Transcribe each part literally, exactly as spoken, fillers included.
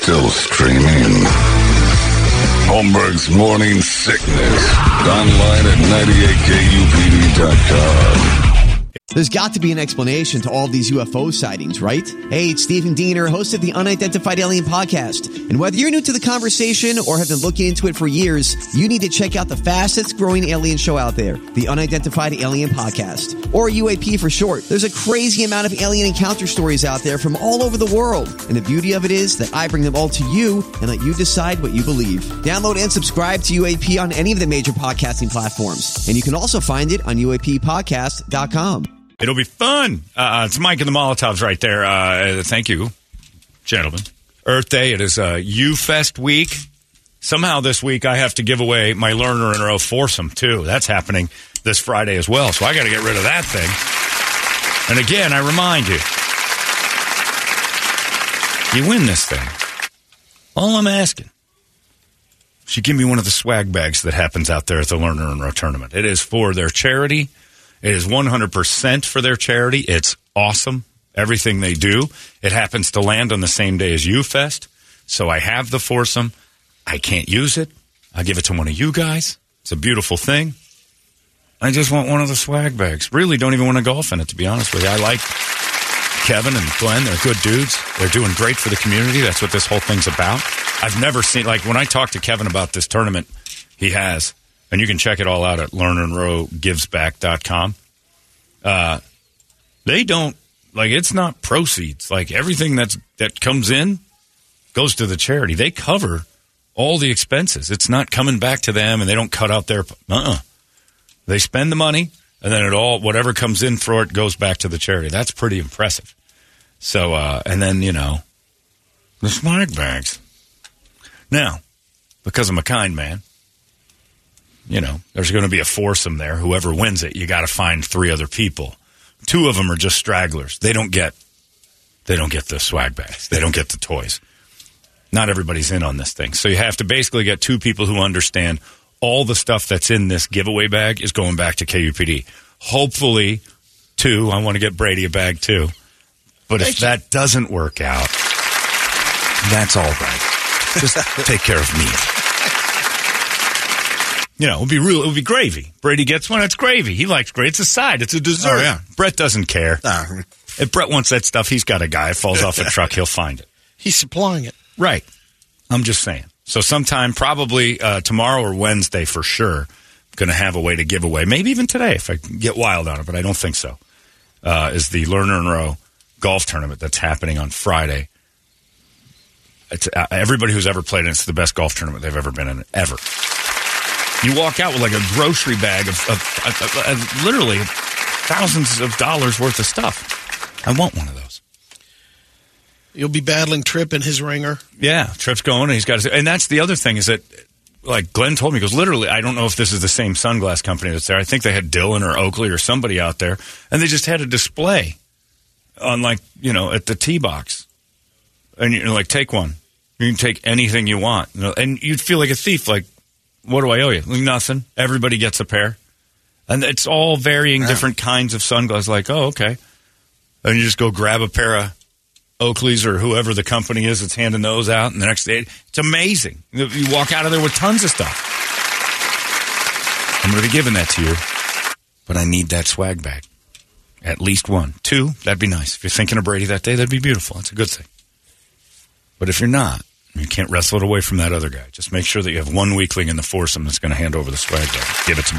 Still streaming. Holmberg's Morning Sickness. Online at ninety-eight K U P D dot com. There's got to be an explanation to all of these U F O sightings, right? Hey, it's Stephen Diener, host of the Unidentified Alien Podcast. And whether you're new to the conversation or have been looking into it for years, you need to check out the fastest growing alien show out there, the Unidentified Alien Podcast, or U A P for short. There's a crazy amount of alien encounter stories out there from all over the world. And the beauty of it is that I bring them all to you and let you decide what you believe. Download and subscribe to U A P on any of the major podcasting platforms. And you can also find it on U A P podcast dot com. It'll be fun. Uh, it's Mike and the Molotovs right there. Uh, thank you, gentlemen. Earth Day. It is uh, U-Fest week. Somehow this week I have to give away my Learner in a Row foursome, too. That's happening this Friday as well. So I got to get rid of that thing. And again, I remind you, you win this thing. All I'm asking is you give me one of the swag bags that happens out there at the Learner in a Row tournament. It is for their charity. It is one hundred percent for their charity. It's awesome, everything they do. It happens to land on the same day as U-Fest, so I have the foursome. I can't use it. I'll give it to one of you guys. It's a beautiful thing. I just want one of the swag bags. Really don't even want to golf in it, to be honest with you. I like Kevin and Glenn. They're good dudes. They're doing great for the community. That's what this whole thing's about. I've never seen, like, when I talk to Kevin about this tournament, he has. And you can check it all out at learner and row gives back dot com. Uh, they don't, like, it's not proceeds. Like, everything that's that comes in goes to the charity. They cover all the expenses. It's not coming back to them, and they don't cut out their, uh-uh. They spend the money, and then it all, whatever comes in for it goes back to the charity. That's pretty impressive. So, uh, and then, you know, the swag bags. Now, because I'm a kind man, you know, there's going to be a foursome there. Whoever wins it, you got to find three other people. Two of them are just stragglers. They don't get, they don't get the swag bags. They don't get the toys. Not everybody's in on this thing. So you have to basically get two people who understand all the stuff that's in this giveaway bag is going back to K U P D. Hopefully, two. I want to get Brady a bag too. But if that doesn't work out, that's all right. Just take care of me. You know, it would be real. It would be gravy. Brady gets one. It's gravy. He likes gravy. It's a side. It's a dessert. Oh, yeah. Brett doesn't care. Uh, if Brett wants that stuff, he's got a guy. It falls off a truck. He'll find it. He's supplying it. Right. I'm just saying. So sometime, probably uh, tomorrow or Wednesday for sure, going to have a way to give away. Maybe even today if I can get wild on it, but I don't think so. Uh, is the Learner in a Row golf tournament that's happening on Friday. It's, uh, everybody who's ever played in it's the best golf tournament they've ever been in, ever. You walk out with like a grocery bag of, of, of, of, of literally thousands of dollars worth of stuff. I want one of those. You'll be battling Tripp in his ringer. Yeah, Tripp's going, and he's got to, and that's the other thing is that, like Glenn told me, he goes, literally, I don't know if this is the same sunglass company that's there. I think they had Dylan or Oakley or somebody out there, and they just had a display on, like, you know, at the tee box. And you're like, take one. You can take anything you want. You know, and you'd feel like a thief, like, what do I owe you? Like, nothing. Everybody gets a pair. And it's all varying yeah. different kinds of sunglasses. Like, oh, okay. And you just go grab a pair of Oakleys or whoever the company is that's handing those out. And the next day, it's amazing. You walk out of there with tons of stuff. I'm going to be giving that to you. But I need that swag bag. At least one. Two, that'd be nice. If you're thinking of Brady that day, that'd be beautiful. It's a good thing. But if you're not, you can't wrestle it away from that other guy. Just make sure that you have one weakling in the foursome that's going to hand over the swag bag. Give it to me.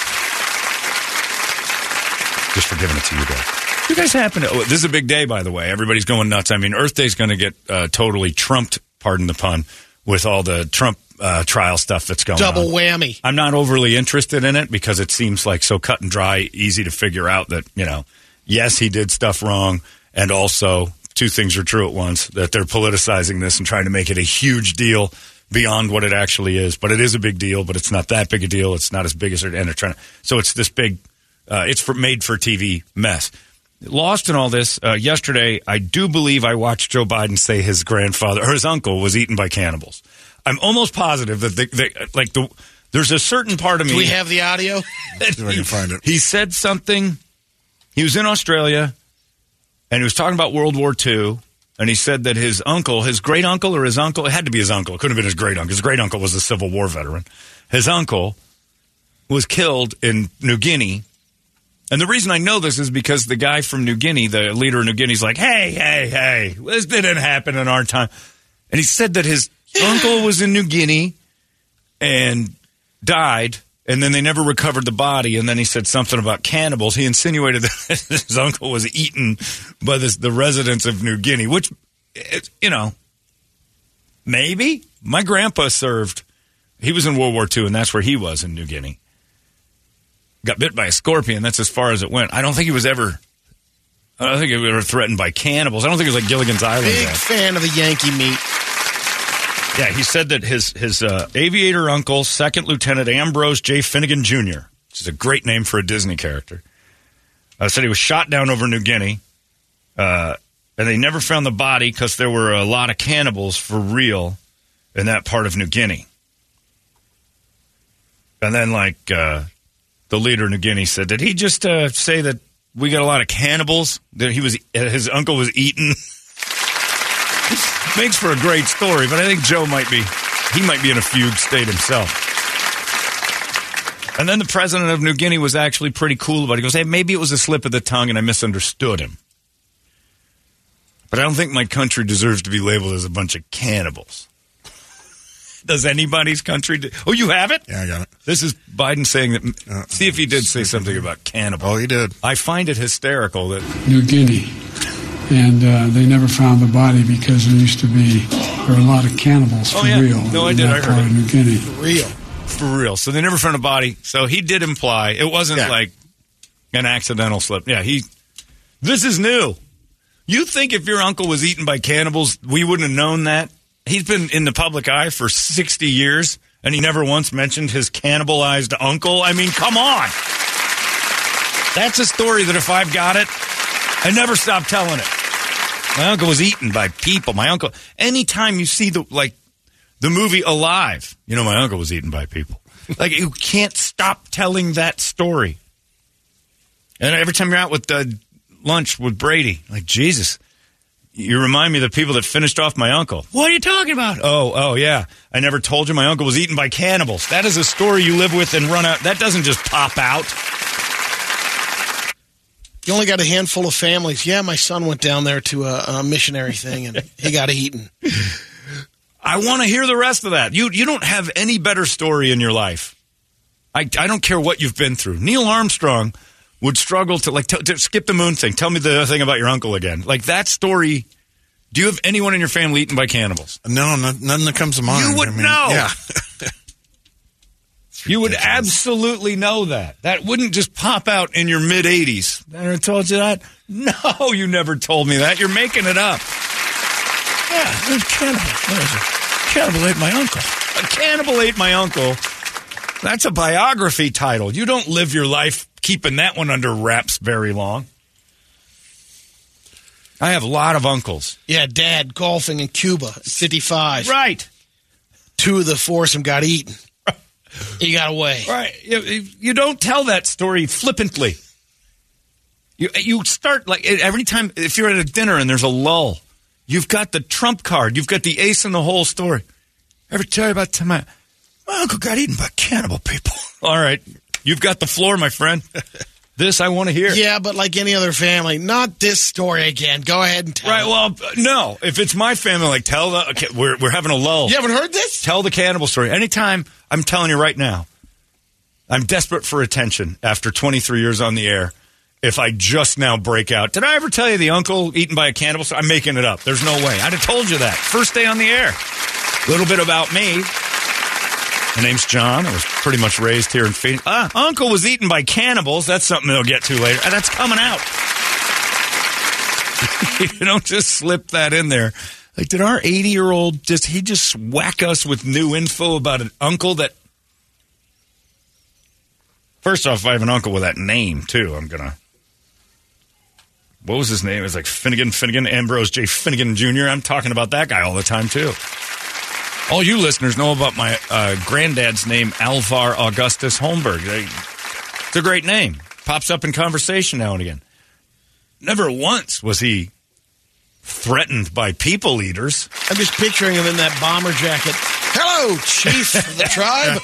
Just for giving it to you guys. You guys happen to... Oh, this is a big day, by the way. Everybody's going nuts. I mean, Earth Day's going to get uh, totally trumped, pardon the pun, with all the Trump uh, trial stuff that's going Double on. Double whammy. I'm not overly interested in it because it seems like so cut and dry, easy to figure out that, you know, yes, he did stuff wrong, and also... two things are true at once, that they're politicizing this and trying to make it a huge deal beyond what it actually is. But it is a big deal, but it's not that big a deal. It's not as big as they're, and they're trying to. So it's this big, uh, it's for made for T V mess. Lost in all this, uh, yesterday, I do believe I watched Joe Biden say his grandfather, or his uncle, was eaten by cannibals. I'm almost positive that, they, they, like, the there's a certain part of me. Do we have the audio? See if I can find it. He said something. He was in Australia. And he was talking about World War Two, And he said that his uncle, his great uncle or his uncle, it had to be his uncle. It couldn't have been his great uncle. His great uncle was a Civil War veteran. His uncle was killed in New Guinea. And the reason I know this is because the guy from New Guinea, the leader of New Guinea, is like, hey, hey, hey, this didn't happen in our time. And he said that his yeah. uncle was in New Guinea and died, and then they never recovered the body. And then he said something about cannibals. He insinuated that his uncle was eaten by this, the residents of New Guinea, which, you know, maybe. My grandpa served. He was in World War Two, and that's where he was, in New Guinea. Got bit by a scorpion. That's as far as it went. I don't think he was ever... I don't think he was ever threatened by cannibals. I don't think it was like Gilligan's Island. Big guy. fan of the Yankee meat. Yeah, he said that his his uh, aviator uncle, Second Lieutenant Ambrose J. Finnegan Junior, which is a great name for a Disney character, uh, said he was shot down over New Guinea, uh, and they never found the body because there were a lot of cannibals for real in that part of New Guinea. And then, like... Uh, the leader of New Guinea said, did he just uh, say that we got a lot of cannibals? That he was, his uncle was eaten? Makes for a great story, but I think Joe might be, he might be in a fugue state himself. And then the president of New Guinea was actually pretty cool about it. He goes, hey, maybe it was a slip of the tongue and I misunderstood him. But I don't think my country deserves to be labeled as a bunch of cannibals. Does anybody's country do? Oh, you have it? Yeah, I got it. This is Biden saying that. Uh, see if he did say something about cannibal. Oh, he did. I find it hysterical that. New Guinea. And uh, they never found the body because there used to be, there were a lot of cannibals for oh, yeah. real. No, I in did. that I part heard of New Guinea. For real. For real. So they never found a body. So he did imply it wasn't yeah. like an accidental slip. Yeah, he. This is new. You think if your uncle was eaten by cannibals, we wouldn't have known that? He's been in the public eye for sixty years, and he never once mentioned his cannibalized uncle. I mean, come on. That's a story that if I've got it, I never stop telling it. My uncle was eaten by people. My uncle, anytime you see the, like, the movie Alive, you know, my uncle was eaten by people. Like, you can't stop telling that story. And every time you're out with uh, lunch with Brady, like, Jesus. You remind me of the people that finished off my uncle. What are you talking about? Oh, oh, yeah. I never told you my uncle was eaten by cannibals. That is a story you live with and run out. That doesn't just pop out. You only got a handful of families. Yeah, my son went down there to a, a missionary thing, and he got eaten. I want to hear the rest of that. You you don't have any better story in your life. I, I don't care what you've been through. Neil Armstrong would struggle to, like, t- to skip the moon thing. Tell me the thing about your uncle again. Like, that story, do you have anyone in your family eaten by cannibals? No, no nothing that comes to mind. You would I mean, know. Yeah. You would absolutely know that. That wouldn't just pop out in your mid-eighties. I never told you that? No, you never told me that. You're making it up. Yeah, there's a cannibal. There's a cannibal ate my uncle. A cannibal ate my uncle. That's a biography title. You don't live your life keeping that one under wraps very long. I have a lot of uncles. Yeah, Dad golfing in Cuba at fifty-five. Right. Two of the foursome got eaten. He got away. Right. You, you don't tell that story flippantly. You you start, like, every time, if you're at a dinner and there's a lull, you've got the trump card. You've got the ace in the whole story. Ever tell you about time my, my uncle got eaten by cannibal people? All right. You've got the floor, my friend. This I want to hear. Yeah, but like any other family, not this story again. Go ahead and tell Right, it. well, no. If it's my family, like, tell the, okay, we're, we're having a lull. You haven't heard this? Tell the cannibal story. Anytime, I'm telling you right now, I'm desperate for attention after twenty-three years on the air. If I just now break out, did I ever tell you the uncle eaten by a cannibal? I'm making it up. There's no way. I'd have told you that. First day on the air. A little bit about me. My name's John. I was pretty much raised here in Phoenix. Ah, uncle was eaten by cannibals. That's something they'll get to later. And that's coming out. You don't just slip that in there. Like, did our eighty-year-old just, he just whack us with new info about an uncle that... First off, I have an uncle with that name, too. I'm going to... What was his name? It was like Finnegan, Finnegan, Ambrose J. Finnegan Junior I'm talking about that guy all the time, too. All you listeners know about my uh, granddad's name, Alvar Augustus Holmberg. It's a great name. Pops up in conversation now and again. Never once was he threatened by people eaters. I'm just picturing him in that bomber jacket. Hello, chief of the tribe.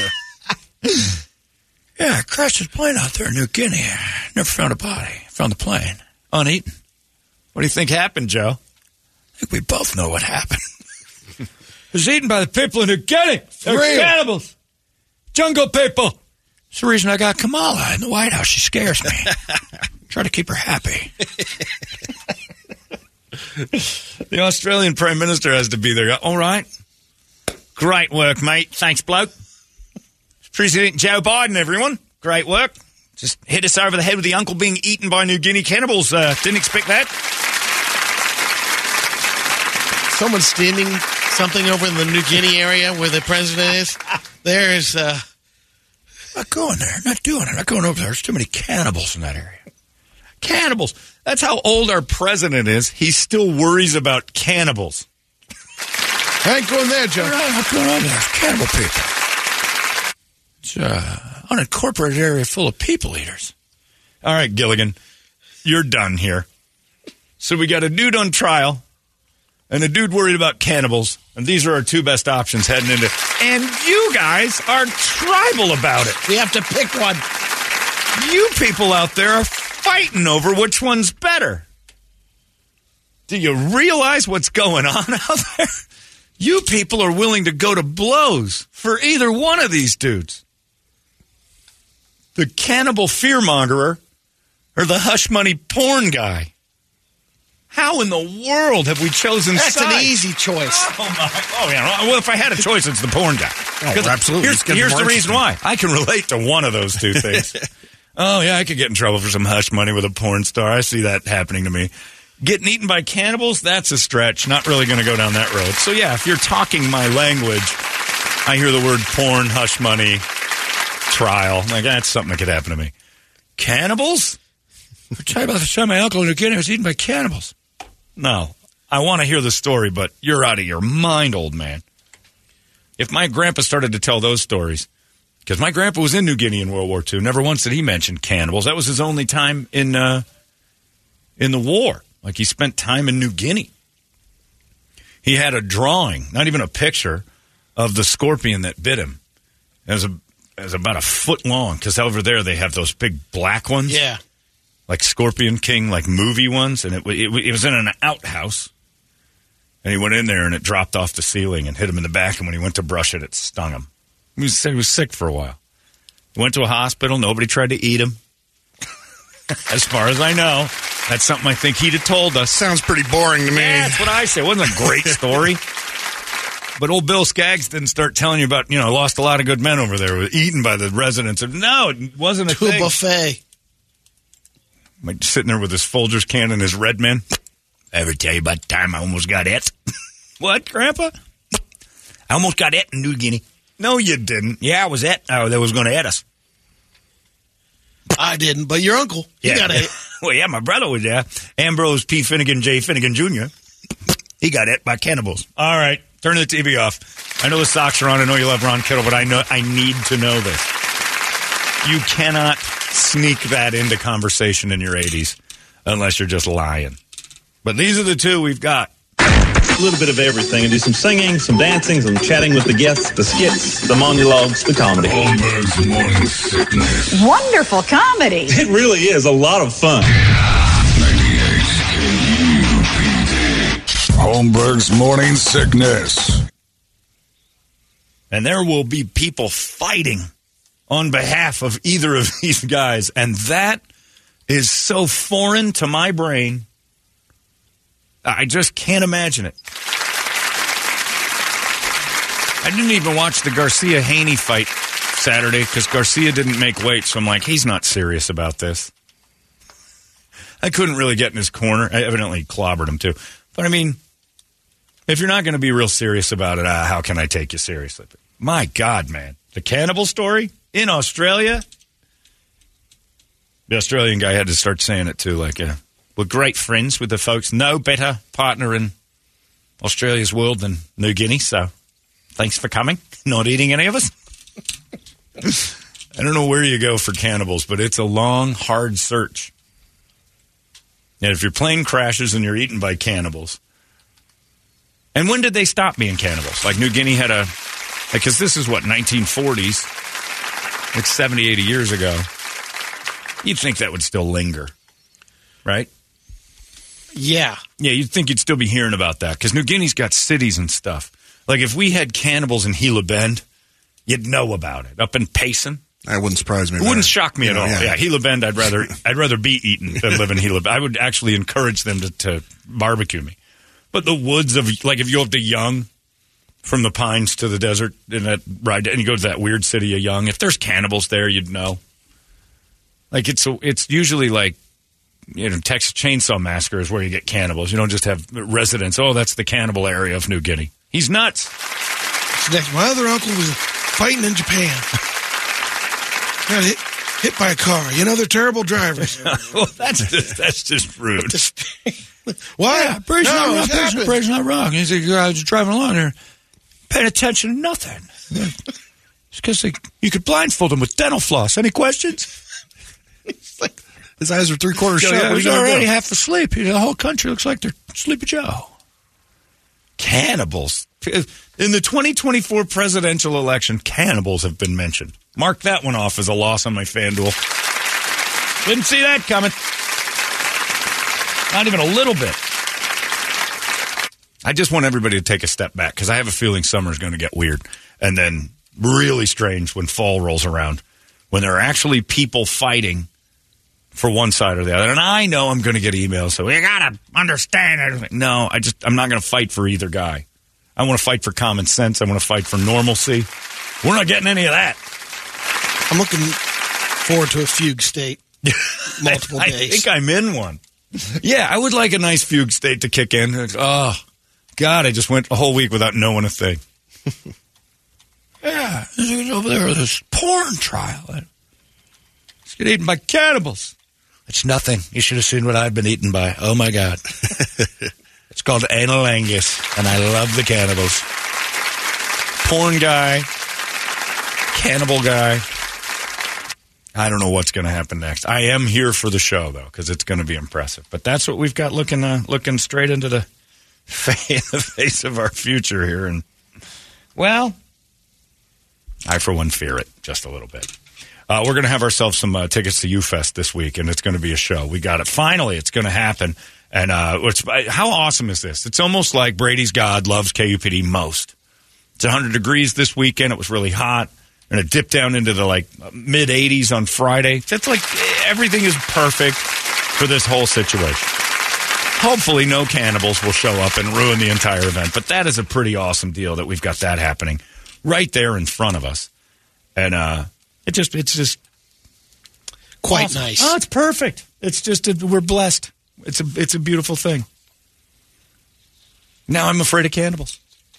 Yeah, I crashed his plane out there in New Guinea. Never found a body. Found the plane. Uneaten. What do you think happened, Joe? I think we both know what happened. It was eaten by the people in New Guinea. They're Real. cannibals. Jungle people. It's the reason I got Kamala in the White House. She scares me. Try to keep her happy. The Australian Prime Minister has to be there. All right. Great work, mate. Thanks, bloke. President Joe Biden, everyone. Great work. Just hit us over the head with the uncle being eaten by New Guinea cannibals. Uh, didn't expect that. Someone's steaming something over in the New Guinea area where the president is. There's, uh... Not going there. Not doing it. Not going over there. There's too many cannibals in that area. Cannibals. That's how old our president is. He still worries about cannibals. I ain't going there, Joe. All right, what's going on there? There's cannibal people. It's an unincorporated area full of people eaters. All right, Gilligan, you're done here. So we got a dude on trial and a dude worried about cannibals, and these are our two best options heading into. And you guys are tribal about it. We have to pick one. You people out there are fighting over which one's better. Do you realize what's going on out there? You people are willing to go to blows for either one of these dudes. The cannibal fearmongerer or the hush money porn guy. How in the world have we chosen That's sides? an easy choice. Oh, my. Oh, yeah. Well, if I had a choice, it's the porn guy. Oh, absolutely. Here's, here's the reason why. I can relate to one of those two things. Oh, yeah, I could get in trouble for some hush money with a porn star. I see that happening to me. Getting eaten by cannibals, that's a stretch. Not really going to go down that road. So, yeah, if you're talking my language, I hear the word porn, hush money, trial. Like, that's something that could happen to me. Cannibals? I'll tell you about the time my uncle in New Guinea was eaten by cannibals. No, I want to hear the story, but you're out of your mind, old man. If my grandpa started to tell those stories, because my grandpa was in New Guinea in World War Two, never once did he mention cannibals. That was his only time in uh, in the war. Like, he spent time in New Guinea. He had a drawing, not even a picture, of the scorpion that bit him. It was, a, it was about a foot long, because over there they have those big black ones. Yeah. Like Scorpion King, like movie ones. And it, it, it was in an outhouse. And he went in there, and it dropped off the ceiling and hit him in the back. And when he went to brush it, it stung him. He was, he was sick for a while. He went to a hospital. Nobody tried to eat him. As far as I know. That's something I think he'd have told us. Sounds pretty boring to me. Yeah, that's what I say. It wasn't a great story. But old Bill Skaggs didn't start telling you about, you know, lost a lot of good men over there, were eaten by the residents. Of, no, it wasn't a To a thing. buffet. Like sitting there with his Folgers can and his Red Men. Ever tell you about the time I almost got it? What, Grandpa? I almost got it in New Guinea. No, you didn't. Yeah, I was it. Oh, that was going to eat us. I didn't, but your uncle, he Yeah. got it. Well, yeah, my brother was there. Ambrose P. Finnegan J. Finnegan Junior He got it by cannibals. All right, turn the T V off. I know the socks are on. I know you love Ron Kittle, but I know I need to know this. You cannot sneak that into conversation in your eighties unless you're just lying. But these are the two we've got. A little bit of everything. I do some singing, some dancing, some chatting with the guests, the skits, the monologues, the comedy. Holmberg's Morning Sickness. Wonderful comedy. It really is a lot of fun. ninety-eight K U P D. Holmberg's Morning Sickness. And there will be people fighting on behalf of either of these guys. And that is so foreign to my brain. I just can't imagine it. I didn't even watch the Garcia-Haney fight Saturday because Garcia didn't make weight, so I'm like, he's not serious about this. I couldn't really get in his corner. I evidently clobbered him, too. But, I mean, if you're not going to be real serious about it, uh, how can I take you seriously? My God, man. The cannibal story in Australia? The Australian guy had to start saying it, too, like, uh, we're great friends with the folks. No better partner in Australia's world than New Guinea, so thanks for coming. Not eating any of us. I don't know where you go for cannibals, but it's a long, hard search. And if your plane crashes and you're eaten by cannibals. And when did they stop being cannibals? Like New Guinea had a, because this is what, nineteen forties, like seventy, eighty years ago. You'd think that would still linger, right? Yeah. Yeah, you'd think you'd still be hearing about that because New Guinea's got cities and stuff. Like if we had cannibals in Gila Bend, you'd know about it. Up in Payson. That wouldn't surprise me. It wouldn't shock me you at know, all. Yeah. yeah, Gila Bend, I'd rather I'd rather be eaten than live in Gila Bend. I would actually encourage them to, to barbecue me. But the woods of, like if you go up to Young, from the pines to the desert, in that ride, and you go to that weird city of Young, if there's cannibals there, you'd know. Like it's a, it's usually like, you know, Texas Chainsaw Massacre is where you get cannibals. You don't just have residents. Oh, that's the cannibal area of New Guinea. He's nuts. It's next. My other uncle was fighting in Japan. Got hit, hit by a car. You know, they're terrible drivers. Well, that's just, that's just rude. Why? Yeah, Brady's no, not wrong. what Brady's, happened? Brady's not wrong. He's a guy who's driving along there, paying attention to nothing. It's because you could blindfold him with dental floss. Any questions? It's like, his eyes are three quarters Yeah, shut. yeah, What he's are you gonna already do? half asleep. The whole country looks like they're Sleepy Joe. Cannibals. In the twenty twenty-four presidential election, cannibals have been mentioned. Mark that one off as a loss on my FanDuel. Didn't see that coming. Not even a little bit. I just want everybody to take a step back because I have a feeling summer's going to get weird and then really strange when fall rolls around, when there are actually people fighting for one side or the other. And I know I'm going to get emails, so you got to understand everything. No, I just, I'm not going to fight for either guy. I want to fight for common sense. I want to fight for normalcy. We're not getting any of that. I'm looking forward to a fugue state. Multiple I, days. I think I'm in one. Yeah, I would like a nice fugue state to kick in. Oh, God, I just went a whole week without knowing a thing. Yeah, over there with this porn trial. Let's get eaten by cannibals. It's nothing. You should have seen what I've been eaten by. Oh, my God. It's called anal Angus, and I love the cannibals. Porn guy, cannibal guy. I don't know what's going to happen next. I am here for the show, though, because it's going to be impressive. But that's what we've got looking uh, looking straight into the, fa- the face of our future here. And, well, I, for one, fear it just a little bit. Uh, we're going to have ourselves some uh, tickets to U-Fest this week, and it's going to be a show. We got it. Finally, it's going to happen. And uh, it's, how awesome is this? It's almost like Brady's God loves K U P D most. It's one hundred degrees this weekend. It was really hot. And it dipped down into the like mid eighties on Friday. It's like everything is perfect for this whole situation. Hopefully no cannibals will show up and ruin the entire event. But that is a pretty awesome deal that we've got that happening right there in front of us. And uh, it just it's just Quite awesome. nice. Oh, it's perfect. It's just a, we're blessed. It's a it's a beautiful thing. Now I'm afraid of cannibals.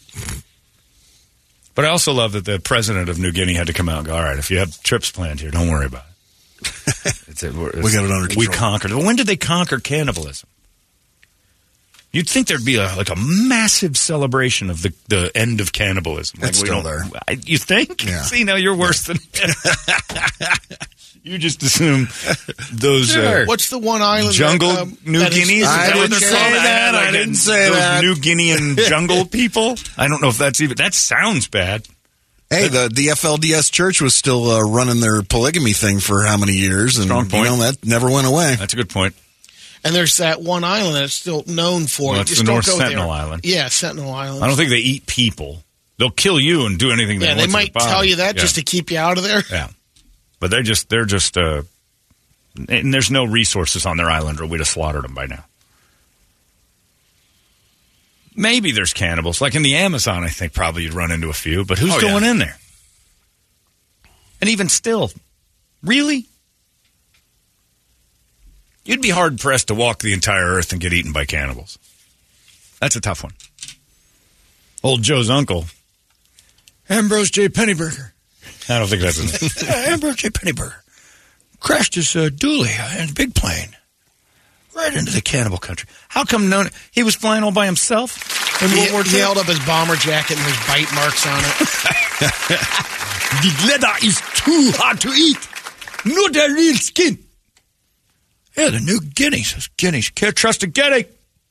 But I also love that the president of New Guinea had to come out and go, all right, if you have trips planned here, don't worry about it. It's, it's, We got it under We control. conquered it. When did they conquer cannibalism? You'd think there'd be a, like a massive celebration of the, the end of cannibalism. Like It's we still don't- there. I- You think? Yeah. See, now you're worse than You just assume those uh, What's the one island? jungle that, um, New that is- Guineas? Is I that what didn't they're say called? that. Like I didn't that- say those that. New Guinean jungle people? I don't know if that's even... That sounds bad. Hey, the, the F L D S church was still uh, running their polygamy thing for how many years? And, Strong point. you know, that never went away. That's a good point. And there's that one island that's still known for. Well, it. it's Just the don't North go Sentinel there. Island. Yeah, Sentinel Island. I don't think they eat people. They'll kill you and do anything they Yeah, want they to might the body. tell you that Yeah. just to keep you out of there. Yeah. But they're just, they're just, uh, and there's no resources on their island or we'd have slaughtered them by now. Maybe there's cannibals. Like in the Amazon, I think probably you'd run into a few, but who's Oh, going yeah. in there? And even still, really? You'd be hard-pressed to walk the entire earth and get eaten by cannibals. That's a tough one. Old Joe's uncle. Ambrose J. Pennyberger. I don't think that's his name. Yeah, Ambrose J. Pennyberger crashed his uh, dually in a big plane right into the cannibal country. How come no? He was flying all by himself in He, World War he Two? held up his bomber jacket and there's bite marks on it. The leather is too hard to eat. Not a real skin. Yeah, the new guineas. Those guineas. Can't trust a guinea.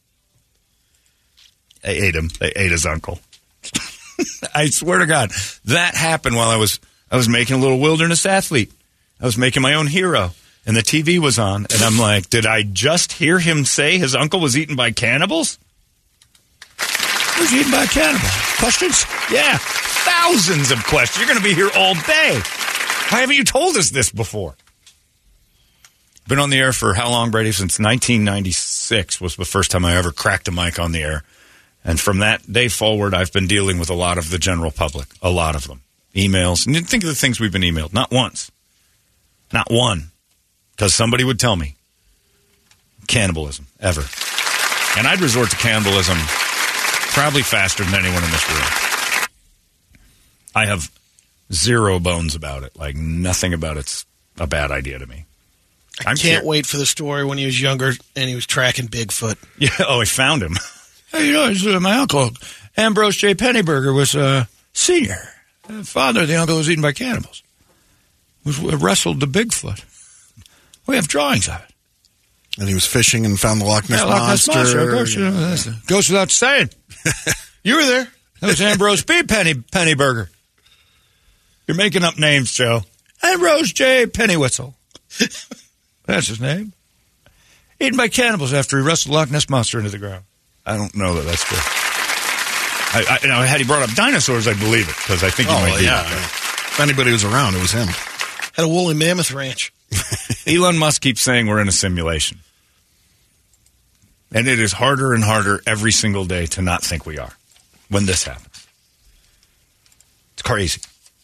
They ate him. They ate his uncle. I swear to God, that happened while I was I was making a little wilderness athlete. I was making my own hero, and the T V was on, and I'm like, did I just hear him say his uncle was eaten by cannibals? Who's eaten by a cannibal? Questions? Yeah, thousands of questions. You're going to be here all day. Why haven't you told us this before? Been on the air for how long, Brady? Since nineteen ninety-six was the first time I ever cracked a mic on the air. And from that day forward, I've been dealing with a lot of the general public, a lot of them. Emails. And think of the things we've been emailed. Not once. Not one. Because somebody would tell me. Cannibalism. Ever. And I'd resort to cannibalism probably faster than anyone in this room. I have zero bones about it. Like, nothing about it's a bad idea to me. I I'm can't scared. wait for the story when he was younger and he was tracking Bigfoot. Yeah, oh, I found him. Hey, you know, it's, uh, my uncle, Ambrose J. Pennyberger, was a uh, senior. Uh, father of the uncle was eaten by cannibals. Was uh, wrestled the Bigfoot. We have drawings of it. And he was fishing and found the Loch Ness Yeah, Loch Ness Monster. Monster. Of course, you know, that's, uh, goes without saying. You were there. That was Ambrose B. Penny Pennyberger. You're making up names, Joe. Ambrose J. Pennywhistle. That's his name. Eaten by cannibals after he wrestled Loch Ness Monster into the ground. I don't know that that's true. I, I, you know, had he brought up dinosaurs, I'd believe it, because I think he Oh, might be. yeah. If anybody was around, it was him. Had a woolly mammoth ranch. Elon Musk keeps saying we're in a simulation. And it is harder and harder every single day to not think we are when this happens. It's crazy.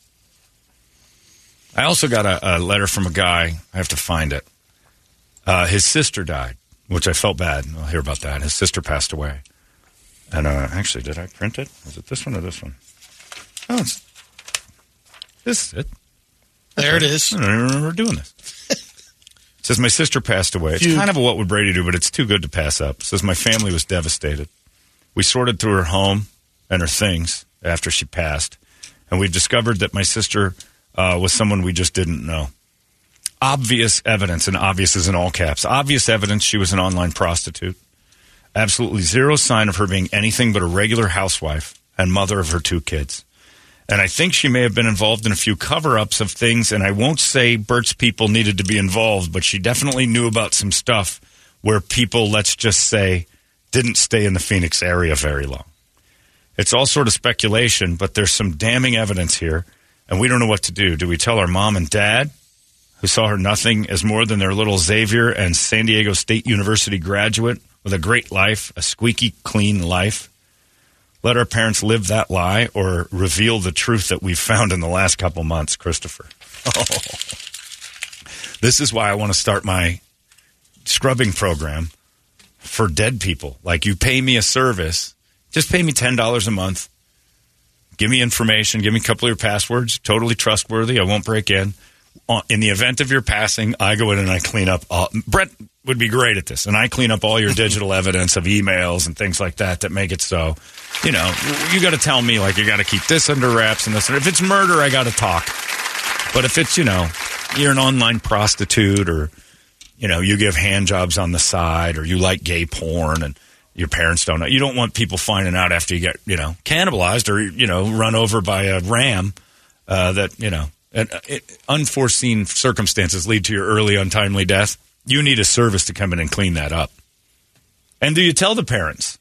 I also got a, a letter from a guy. I have to find it. Uh, his sister died, which I felt bad. I'll hear about that. His sister passed away. And uh, actually, did I print it? Was it this one or this one? Oh, it's this is it. There it is. I don't even remember doing this. It says, my sister passed away. It's Dude. kind of a what would Brady do, but it's too good to pass up. It says, my family was devastated. We sorted through her home and her things after she passed, and we discovered that my sister uh, was someone we just didn't know. Obvious evidence, and obvious is in all caps, obvious evidence she was an online prostitute. Absolutely zero sign of her being anything but a regular housewife and mother of her two kids. And I think she may have been involved in a few cover-ups of things, and I won't say Bert's people needed to be involved, but she definitely knew about some stuff where people, let's just say, didn't stay in the Phoenix area very long. It's all sort of speculation, but there's some damning evidence here, and we don't know what to do. Do we tell our mom and dad, who saw her nothing as more than their little Xavier and San Diego State University graduate with a great life, a squeaky clean life? Let our parents live that lie or reveal the truth that we've found in the last couple months, Christopher. Oh. This is why I want to start my scrubbing program for dead people. Like, you pay me a service, just pay me ten dollars a month. Give me information, give me a couple of your passwords, totally trustworthy, I won't break in. In the event of your passing, I go in and I clean up all. Brett would be great at this, and I clean up all your digital evidence of emails and things like that that make it so, you know, you got to tell me, like, you got to keep this under wraps and this. If it's murder, I got to talk. But if it's, you know, you're an online prostitute, or, you know, you give hand jobs on the side, or you like gay porn and your parents don't know, you don't want people finding out after you get, you know, cannibalized or, you know, run over by a ram uh, that, you know, and, uh, it, unforeseen circumstances lead to your early, untimely death. You need a service to come in and clean that up. And do you tell the parents?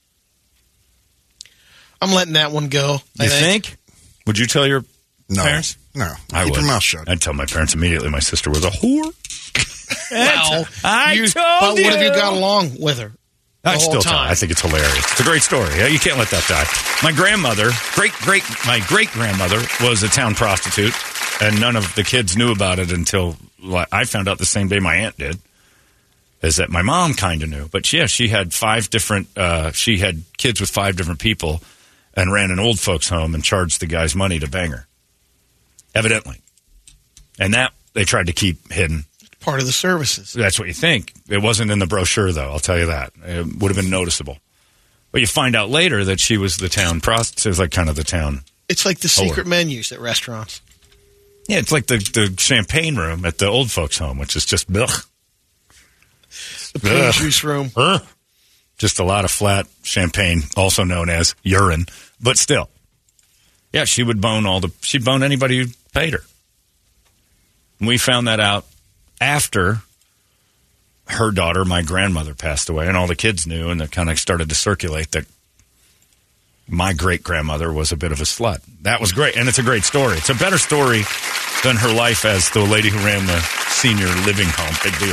I'm letting that one go. I You think? Would you tell your No. parents? No. I Keep would. your mouth shut. I'd tell my parents immediately my sister was a whore. Well, I you, told but you. what if you got along with her? The I whole still tell. time? I think it's hilarious. It's a great story. Yeah, you can't let that die. My grandmother, great, great, my great grandmother was a town prostitute, and none of the kids knew about it until like, I found out the same day my aunt did. Is that my mom kind of knew, but yeah, she had five different. Uh, she had kids with five different people, and ran an old folks' home and charged the guys money to bang her. Evidently, and that they tried to keep hidden. Part of the services. That's what you think. It wasn't in the brochure, though, I'll tell you that. It would have been noticeable. But you find out later that she was the town prostitute, like kind of the town. It's like the Whore. secret menus at restaurants. Yeah, it's like the, the champagne room at the old folks' home, which is just, ugh. The prune juice room. Huh? Just a lot of flat champagne, also known as urine, but still. Yeah, she would bone all the, she'd bone anybody who paid her. And we found that out after her daughter, my grandmother, passed away, and all the kids knew, and it kind of started to circulate that my great-grandmother was a bit of a slut. That was great, and it's a great story. It's a better story than her life as the lady who ran the senior living home. Big deal.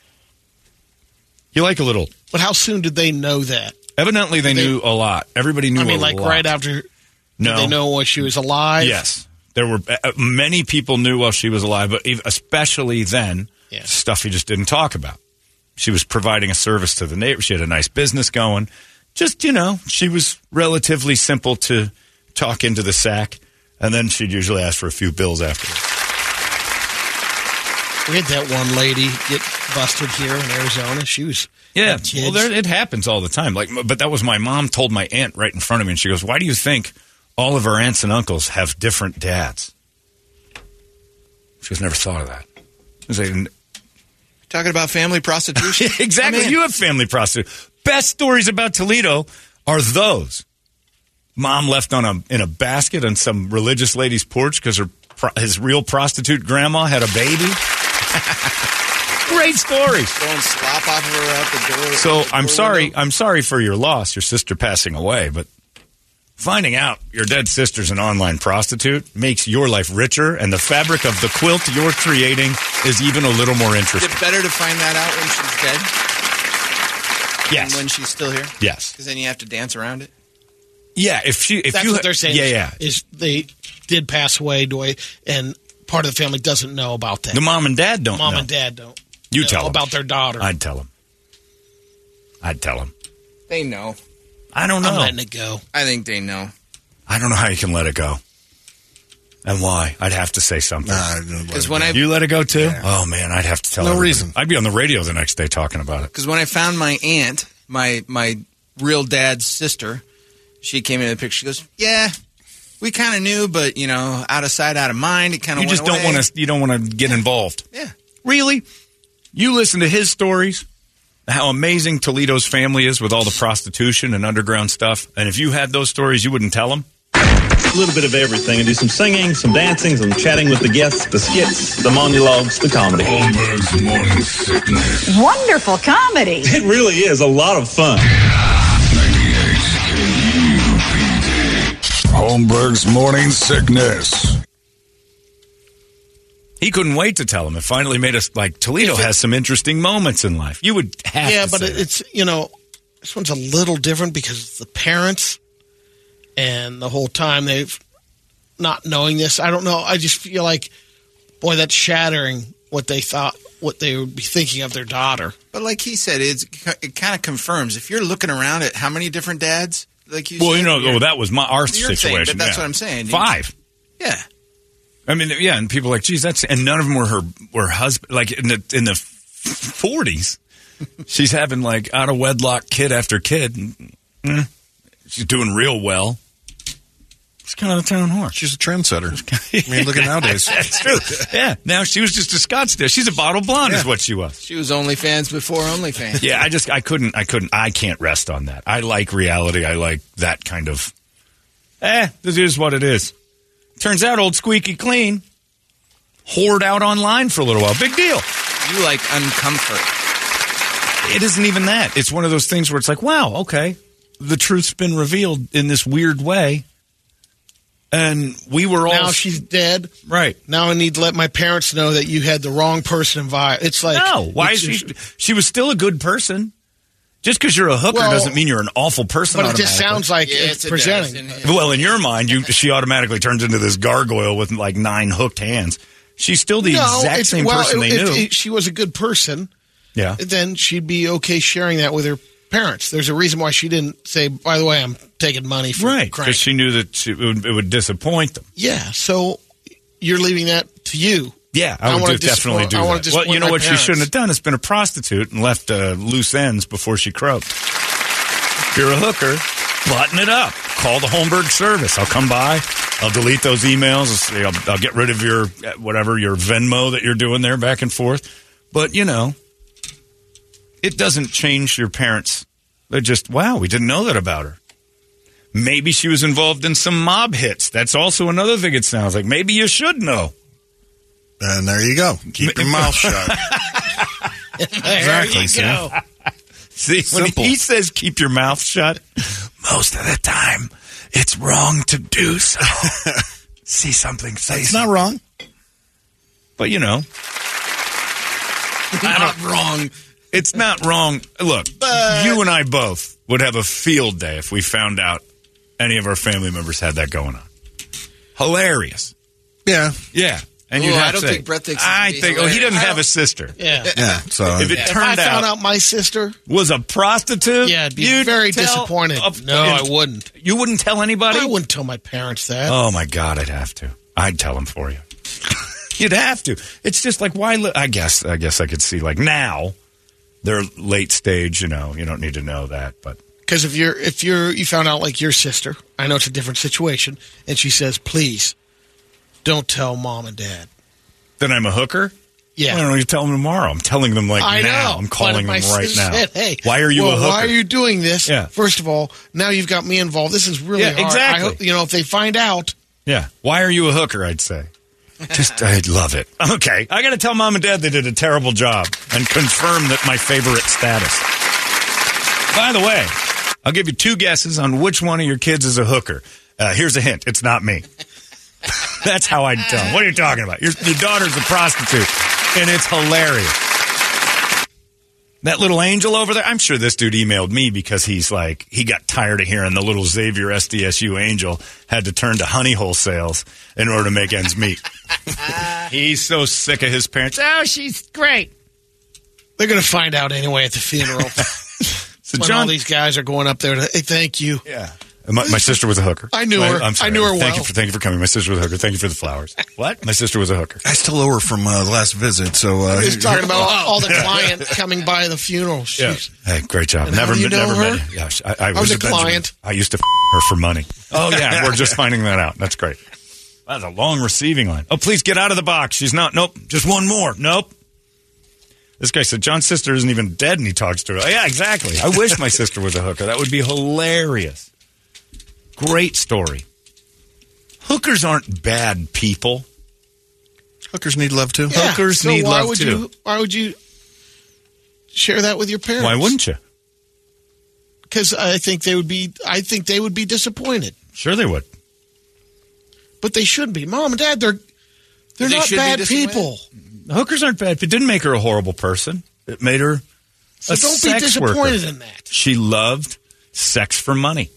You like a little... But how soon did they know that? Evidently, they, they knew a lot. Everybody knew a lot. I mean, like lot. right after... No. Did they know when she was alive? Yes. There were... Uh, many people knew while she was alive, but especially then, yeah. stuff you just didn't talk about. She was providing a service to the neighbor. She had a nice business going. Just, you know, she was relatively simple to talk into the sack, and then she'd usually ask for a few bills afterwards. We had that one lady get busted here in Arizona. She was yeah. Well, there, it happens all the time. Like, but that was my mom told my aunt right in front of me, and she goes, "Why do you think all of our aunts and uncles have different dads?" She goes, "Never thought of that." I was like, talking about family prostitution. Exactly. You have family prostitution. Best stories about Toledo are those. Mom left on a in a basket on some religious lady's porch because her his real prostitute grandma had a baby. Great stories. Throwing slop off of her out the door. So the I'm door sorry. window. I'm sorry for your loss, your sister passing away. But finding out your dead sister's an online prostitute makes your life richer, and the fabric of the quilt you're creating is even a little more interesting. Is it better to find that out when she's dead? Yes. Than when she's still here? Yes. Because then you have to dance around it? Yeah. If she, if That's you, what they're saying. Yeah, is, yeah. Is they did pass away, and part of the family doesn't know about that. The mom and dad don't Mom know. and dad don't. You know tell them. about their daughter. I'd tell them. I'd tell them. They know. I don't know. I'm letting it go. I think they know. I don't know how you can let it go. And why? I'd have to say something. Because when I you let it go too? Yeah. Oh man, I'd have to tell. No everybody. reason. I'd be on the radio the next day talking about it. Because when I found my aunt, my my real dad's sister, she came into the picture. She goes, "Yeah, we kind of knew, but you know, out of sight, out of mind. It kind of you just don't want to. You don't want to get involved. Yeah, really. You listen to his stories, how amazing Toledo's family is with all the prostitution and underground stuff. And if you had those stories, you wouldn't tell them. A little bit of everything. I do some singing, some dancing, some chatting with the guests, the skits, the monologues, the comedy. Holmberg's Morning Sickness. Wonderful comedy. It really is a lot of fun. ninety-eight U P D. Holmberg's Morning Sickness. He couldn't wait to tell him. It finally made us like Toledo it, has some interesting moments in life. You would have yeah, to but say it's you know this one's a little different because the parents and the whole time they've not knowing this. I don't know. I just feel like boy, that's shattering what they thought, what they would be thinking of their daughter. but like he said, it's, it kind of confirms if you're looking around at how many different dads, like you. Well, said, you know, you're- oh, that was my our You're saying, situation. but that's yeah. what I'm saying. Five. Yeah. I mean, yeah, and people are like, geez, that's, and none of them were her, were husband, like in the, in the forties, she's having like out of wedlock kid after kid. And, eh, she's doing real well. She's kind of the town whore. She's a trendsetter. I mean, look at nowadays. That's true. Yeah. Now she was just a Scottsdale. She's a bottle blonde is what she was. She was OnlyFans before OnlyFans. Yeah. I just, I couldn't, I couldn't, I can't rest on that. I like reality. I like that kind of, eh, this is what it is. Turns out old Squeaky Clean whored out online for a little while. Big deal. You like uncomfort. It isn't even that. It's one of those things where it's like, wow, okay, the truth's been revealed in this weird way. And we were all... Now she's dead. Right. Now I need to let my parents know that you had the wrong person involved. It's like... No, why is she... She was still a good person. Just because you're a hooker Well, doesn't mean you're an awful person. But it just sounds like Yes, it's it presenting. does. Well, in your mind, you she automatically turns into this gargoyle with like nine hooked hands. She's still the no, exact it's, same well, person they if, knew. if she was a good person, yeah. then she'd be okay sharing that with her parents. There's a reason why she didn't say, by the way, I'm taking money for Right, crank. because she knew that she, it, would, it would disappoint them. Yeah, so you're leaving that to you. Yeah, I, I would wanna do, definitely disappoint- do I wanna that. Well, you disappoint know my what parents. she shouldn't have done? It's been a prostitute and left uh, loose ends before she croaked. If you're a hooker, button it up. Call the Holmberg service. I'll come by. I'll delete those emails. I'll, I'll get rid of your, whatever, your Venmo that you're doing there back and forth. But, you know, it doesn't change your parents. They're just, wow, we didn't know that about her. Maybe she was involved in some mob hits. That's also another thing it sounds like. Maybe you should know. And there you go. Keep your mouth shut. Exactly. See? Go. See, Simple. when he says keep your mouth shut, most of the time it's wrong to do so. See something, say It's something. not wrong. But, you know. Not wrong. It's not wrong. Look, But- you and I both would have a field day if we found out any of our family members had that going on. Hilarious. Yeah. Yeah. And Ooh, you'd have I don't to think Brett thinks it'd I be think, oh, he hilarious. doesn't I have don't- a sister. Yeah. Yeah. So If it If I turned found out, out my sister, was a prostitute, yeah, I'd be you'd very tell disappointed. a- No, I wouldn't. You wouldn't tell anybody? I wouldn't tell my parents that. Oh, my God, I'd have to. I'd tell them for you. You'd have to. It's just like, why? Li- I guess I guess I could see, like, now, they're late stage, you know, you don't need to know that, but. Because if you're if you're you found out like your sister, I know it's a different situation, and she says, "Please, don't tell mom and dad." Then I'm a hooker? Yeah. Why don't you tell them tomorrow? I'm telling them, like, I now. know. I'm calling But them if my right sister now. said, hey, why are you well, a hooker? Why are you doing this? Yeah. First of all, now you've got me involved. This is really Yeah, hard. exactly. I hope, you know, if they find out, Yeah. Why are you a hooker, I'd say. Just, I love it. Okay. I got to tell mom and dad they did a terrible job and confirm that my favorite status. By the way, I'll give you two guesses on which one of your kids is a hooker. Uh, here's a hint. It's not me. That's how I'd tell them. What are you talking about? Your, your daughter's a prostitute, and it's hilarious. That little angel over there, I'm sure this dude emailed me because he's like, he got tired of hearing the little Xavier S D S U angel had to turn to honey wholesales in order to make ends meet. He's so sick of his parents. Oh, she's great. they're going to find out anyway at the funeral. So when John, all these guys are going up there to, hey, thank you. yeah. My, my sister was a hooker. I knew My- her. I'm sorry. I knew her Thank well. you for thank you for coming. My sister was a hooker. Thank you for the flowers. What? My sister was a hooker. I still owe her from uh, the last visit. So uh, He's talking about all, all the clients coming by the funeral. Yeah. She's- Hey, great job. And never, how do you know never her? met. Yeah, I, I, I was was a a Benjamin. client. I used to f- her for money. Oh yeah, we're just finding that out. That's great. That's a long receiving line. Oh, please get out of the box. She's not. Nope. Just one more. Nope. This guy said John's sister isn't even dead, and he talks to her. Oh, yeah, exactly. I wish my sister was a hooker. That would be hilarious. Great story. Hookers aren't bad people. hookers need love too. Yeah, Hookers so need why love, would too. You, why would you share that with your parents? Why wouldn't you? Because I think they would be. I think they would be disappointed. Sure, they would. But they should be. Mom and Dad, they're they're They not should be bad disappointed? people. Hookers aren't bad. It didn't make her a horrible person. It made her So a don't be sex disappointed worker. in that. She loved sex for money.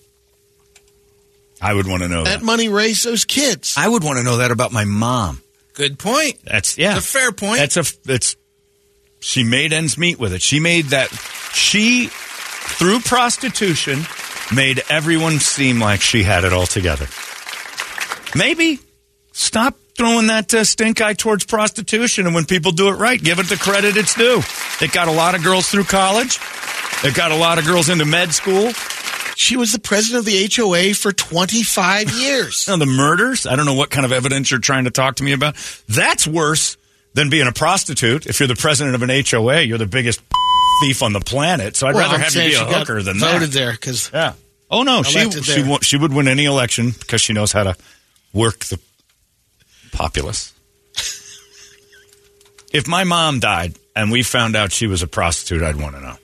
I would want to know that. That money raised those kids. I would want to know that about my mom. Good point. That's yeah, It's a fair point. That's a it's. She made ends meet with it. She made that. She through prostitution made everyone seem like she had it all together. Maybe stop throwing that uh, stink eye towards prostitution, and when people do it right, give it the credit it's due. It got a lot of girls through college. It got a lot of girls into med school. She was the president of the H O A for twenty-five years. Now, the murders, I don't know what kind of evidence you're trying to talk to me about. That's worse than being a prostitute. If you're the president of an H O A, you're the biggest thief on the planet. So I'd Well, rather I'm have you saying be a she got hooker than voted that. there because Yeah. Oh, no. She Elected she, there. wo- she would win any election because she knows how to work the populace. If my mom died and we found out she was a prostitute, I'd want to know.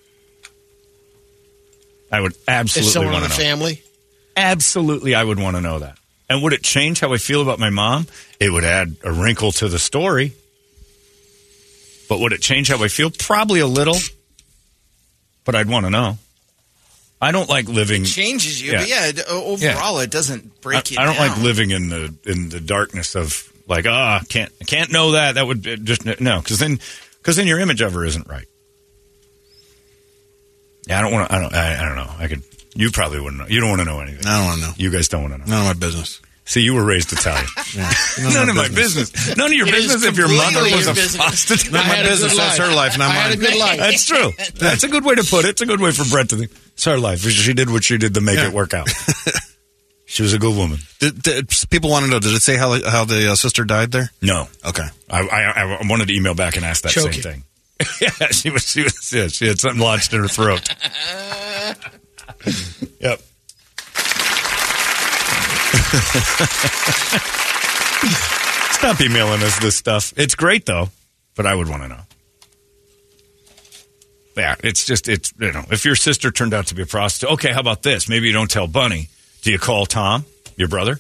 I would is absolutely someone in want the to know. family. Absolutely, I would want to know that. And would it change how I feel about my mom? It would add a wrinkle to the story. But would it change how I feel? Probably a little. But I'd want to know. I don't like living. It changes you, Yeah. but yeah, it- overall, it doesn't break I, you I don't down. like living in the in the darkness of like ah can't I can't know that that would uh, just no because then because then your image of her isn't right. Yeah, I don't want to. I don't. I, I don't know. I could. You probably wouldn't know. You don't want to know anything. I don't want to know. You guys don't want to know. None of my business. See, you were raised Italian. Yeah. None of my business. None of your It is business if your mother completely was your a business. prostitute. None of I my had a business. good That's life. her life, not I had mine. a good life. That's true. That's a good way to put it. It's a good way for Brett to think. It's her life. She did what she did to make Yeah. it work out. She was a good woman. Did, did, people want to know, did it say how how the uh, sister died there? No. Okay. I, I, I wanted to email back and ask that Choking. same thing. yeah, she was. She was. Yeah, she had something lodged in her throat. Yep. Stop emailing us this stuff. It's great though, but I would want to know. Yeah, it's just it's you know if your sister turned out to be a prostitute. Okay, how about this? Maybe you don't tell Bunny. Do you call Tom, your brother?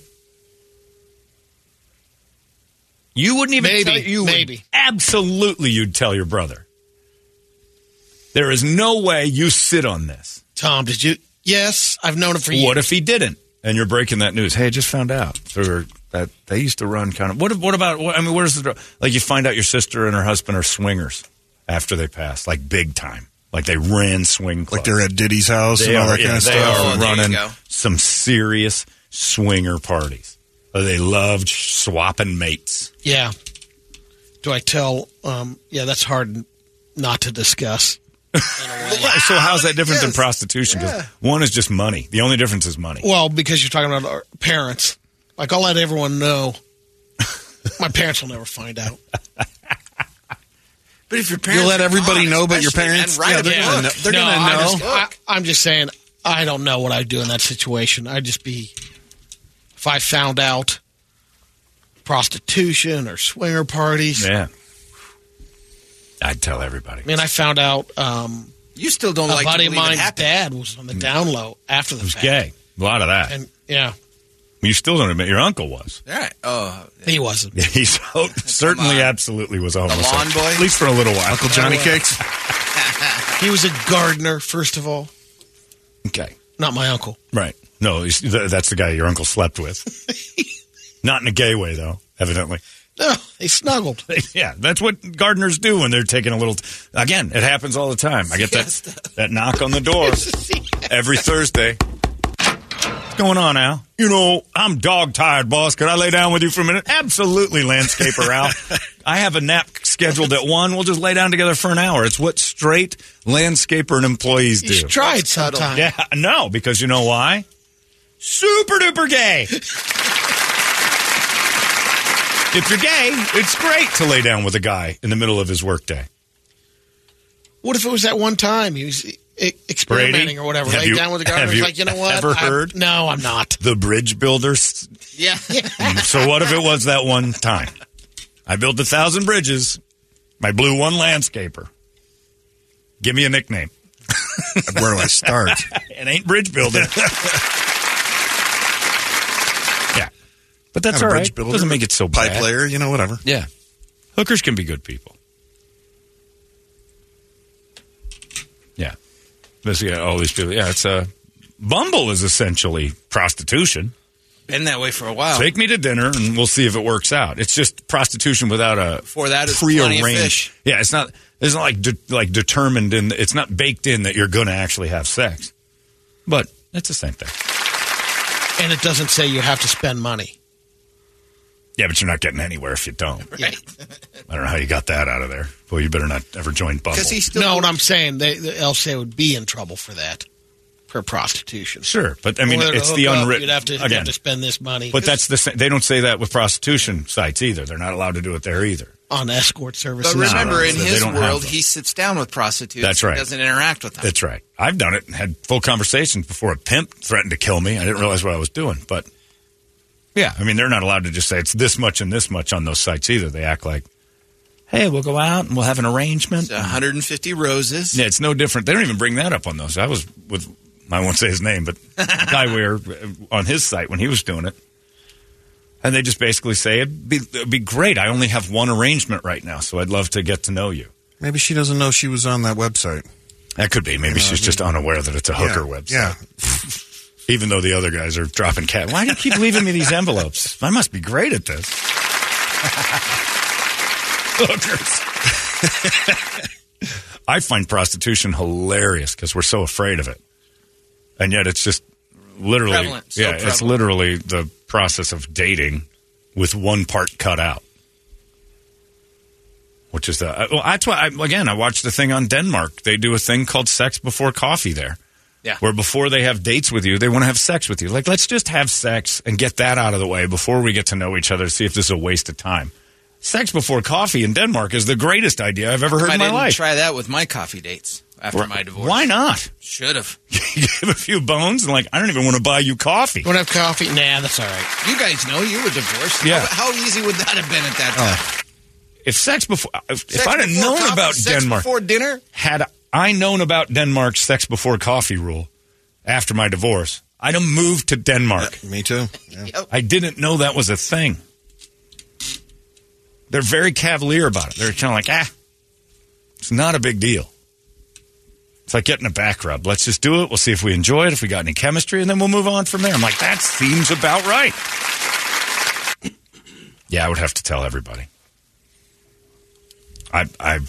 You wouldn't even maybe, tell you maybe. Would, absolutely you'd tell your brother. There is no way you sit on this. Tom, did you? Yes, I've known it for years. What if he didn't? And you're breaking that news. Hey, I just found out. Or that they used to run kind of. What? What about? What, I mean, where's the? Like you find out your sister and her husband are swingers after they pass, like big time, like they ran swing clubs. Like they're at Diddy's house They and all are, that yeah, kind of they stuff. are Oh, there you running go. some serious swinger parties. Uh, They loved swapping mates. Yeah. Do I tell? Um, yeah, that's hard not to discuss. So how's that different than prostitution? Because one is just money. The only difference is money. Well, because you're talking about our parents. Like, I'll let everyone know. My parents will never find out. But if your parents You let are everybody gone, know but your especially, parents? man, write Yeah, a they're book. gonna know. They're no, gonna I know. Just, I, I'm just saying, I don't know what I'd do in that situation. I'd just be, if I found out prostitution or swinger parties. Yeah. I'd tell everybody. I mean, I found out um, You still don't a like buddy to of believe it mine's happened. dad was on the down low after the Who's fact. gay. A lot of that. And, yeah, You still don't admit your uncle was. All right. Oh, he wasn't. He so, certainly, on. absolutely was a homosexual. lawn boy? At least for a little while. Uncle Johnny Cakes? He was a gardener, first of all. Okay. Not my uncle. Right. No, he's, th- that's the guy your uncle slept with. Not in a gay way, though, evidently. No, they snuggled. Yeah, that's what gardeners do when they're taking a little. T- Again, it happens all the time. I get that that knock on the door every Thursday. What's going on, Al? You know, I'm dog tired, boss. Could I lay down with you for a minute? Absolutely, landscaper Al. I have a nap scheduled at one. We'll just lay down together for an hour. It's what straight landscaper and employees You do. should try it sometime. Yeah, no, because you know why? Super duper gay. If you're gay, it's great to lay down with a guy in the middle of his workday. What if it was that one time he was e- experimenting Brady, or whatever? have Lay you- down with a guy. have He's you like, you know what? ever I'm- heard? No, I'm not. The bridge builders. yeah. So what if it was that one time? I built a thousand bridges. I blew one landscaper. Give me a nickname. Where do I start? It ain't bridge builder. Yeah. But that's Not a all bridge right. builder, Doesn't make it so Pipe bad. layer, you know, whatever. Yeah. Hookers can be good people. Yeah. This, yeah, all these people. Yeah, it's a Bumble is essentially prostitution. Been that way for a while. Take me to dinner and we'll see if it works out. It's just prostitution without a Before that, it's plenty of prearranged. fish. Yeah, it's not. It's not like de- like determined in. It's not baked in that you're going to actually have sex. But it's the same thing. And it doesn't say you have to spend money. Yeah, but you're not getting anywhere if you don't. Yeah. I don't know how you got that out of there. Well, you better not ever join Bumble. Because he still. No, what I'm saying, they, the L C A would be in trouble for that, for prostitution. Sure, but I mean, Whether to it's hook the up, unwritten. You'd have to, you'd again, have to spend this money. but that's the. sa- They don't say that with prostitution sites either. They're not allowed to do it there either. on escort services. But remember, no, in they his don't have world, them. he sits down with prostitutes. That's right. He doesn't interact with them. That's right. I've done it and had full conversations before a pimp threatened to kill me. I didn't realize what I was doing. But, yeah, I mean, they're not allowed to just say it's this much and this much on those sites either. They act like, hey, we'll go out and we'll have an arrangement. It's one hundred fifty roses. Yeah, it's no different. They don't even bring that up on those. I was with, I won't say his name, but the guy we were on his site when he was doing it. And they just basically say, it'd be, it'd be great. I only have one arrangement right now, so I'd love to get to know you. Maybe she doesn't know she was on that website. That could be. Maybe You know, she's just unaware that it's a hooker yeah, website. Yeah. Even though the other guys are dropping cat. Why do you keep leaving me these envelopes? I must be great at this. Hookers. I find prostitution hilarious because we're so afraid of it. And yet it's just literally, Prevalent, so yeah, prevalent. it's literally the process of dating with one part cut out. Which is the, well, that's why, I, again, I watched the thing on Denmark. They do a thing called sex before coffee there. Yeah. Where before they have dates with you, they want to have sex with you. Like, let's just have sex and get that out of the way before we get to know each other to see if this is a waste of time. sex before coffee in Denmark is the greatest idea I've ever heard I in my didn't life. try that with my coffee dates after Well, my divorce. Why not? Should have. You give a few bones and like, I don't even want to buy you coffee. Want to have coffee? Nah, that's all right. You guys know you were divorced. Yeah. How, how easy would that have been at that time? If sex before, if, Sex if I'd have before known coffee, about sex Denmark, before dinner? had I known about Denmark's sex before coffee rule after my divorce, I'd have moved to Denmark. Me too. Yeah. Yep. I didn't know that was a thing. They're very cavalier about it. They're kind of like, ah, it's not a big deal. It's like getting a back rub. Let's just do it. We'll see if we enjoy it, if we got any chemistry, and then we'll move on from there. I'm like, that seems about right. Yeah, I would have to tell everybody. I, I,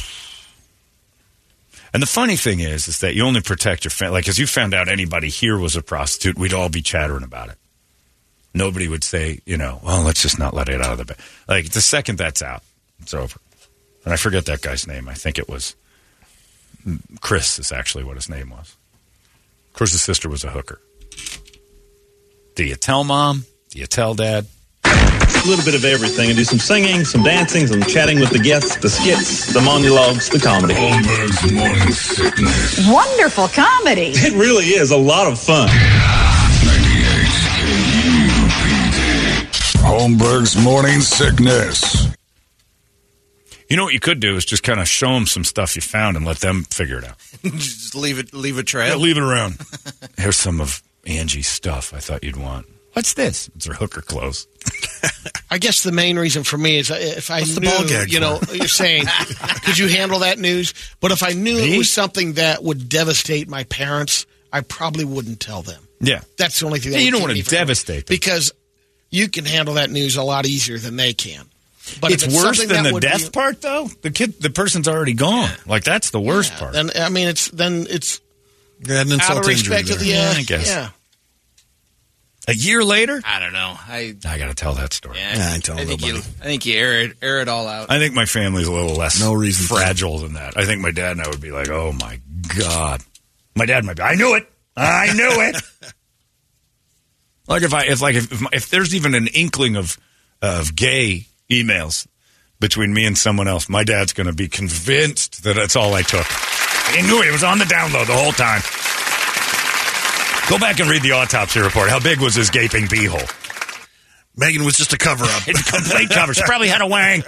and the funny thing is, is that you only protect your family. Like, as you found out anybody here was a prostitute, we'd all be chattering about it. Nobody would say, you know, well, let's just not let it out of the bed. Like, the second that's out, it's over. And I forget that guy's name. I think it was Chris is actually what his name was. Chris's sister was a hooker. Do you tell mom? Do you tell dad? A little bit of everything. I do some singing, some dancing, some chatting with the guests, the skits, the monologues, the comedy. Holmberg's Morning Sickness. Wonderful comedy. It really is a lot of fun. ninety-eight K U P D. Holmberg's Morning Sickness. You know what you could do is just kind of show them some stuff you found and let them figure it out. Just leave it, leave a Yeah, trail. leave it around. Here's some of Angie's stuff I thought you'd want. What's this? It's her hooker clothes. I guess the main reason for me is if I What's the knew, ball gag you know, for? you're saying, could you handle that news? But if I knew Me? it was something that would devastate my parents, I probably wouldn't tell them. Yeah. That's the only thing. Yeah, that you would don't keep want me to from- devastate them. because you can handle that news a lot easier than they can. But It's, if worse something than that the would death be- part, though. The kid, the person's already gone. Like, that's the worst Yeah, part. Then I mean, it's then it's Yeah, an out insult of to injury respect to the. there. Uh, Yeah, I guess. Yeah. A year later, I don't know. I I got to tell that story. yeah, Yeah, I tell I think you, nobody. I think you air it, air it all out. I think my family's a little less No reason to. fragile than that. I think my dad and I would be like, oh, my God. My dad might be, I knew it. I knew it. Like, if I, if like, if, if, my- if there's even an inkling of, of gay emails between me and someone else, my dad's going to be convinced that that's all I took. He knew it. It was on the download the whole time. Go back and read the autopsy report. How big was his gaping beehole? Megan was just a cover up. It's a complete cover. She probably had a wang.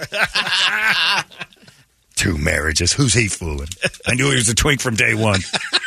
Two marriages. Who's he fooling? I knew he was a twink from day one.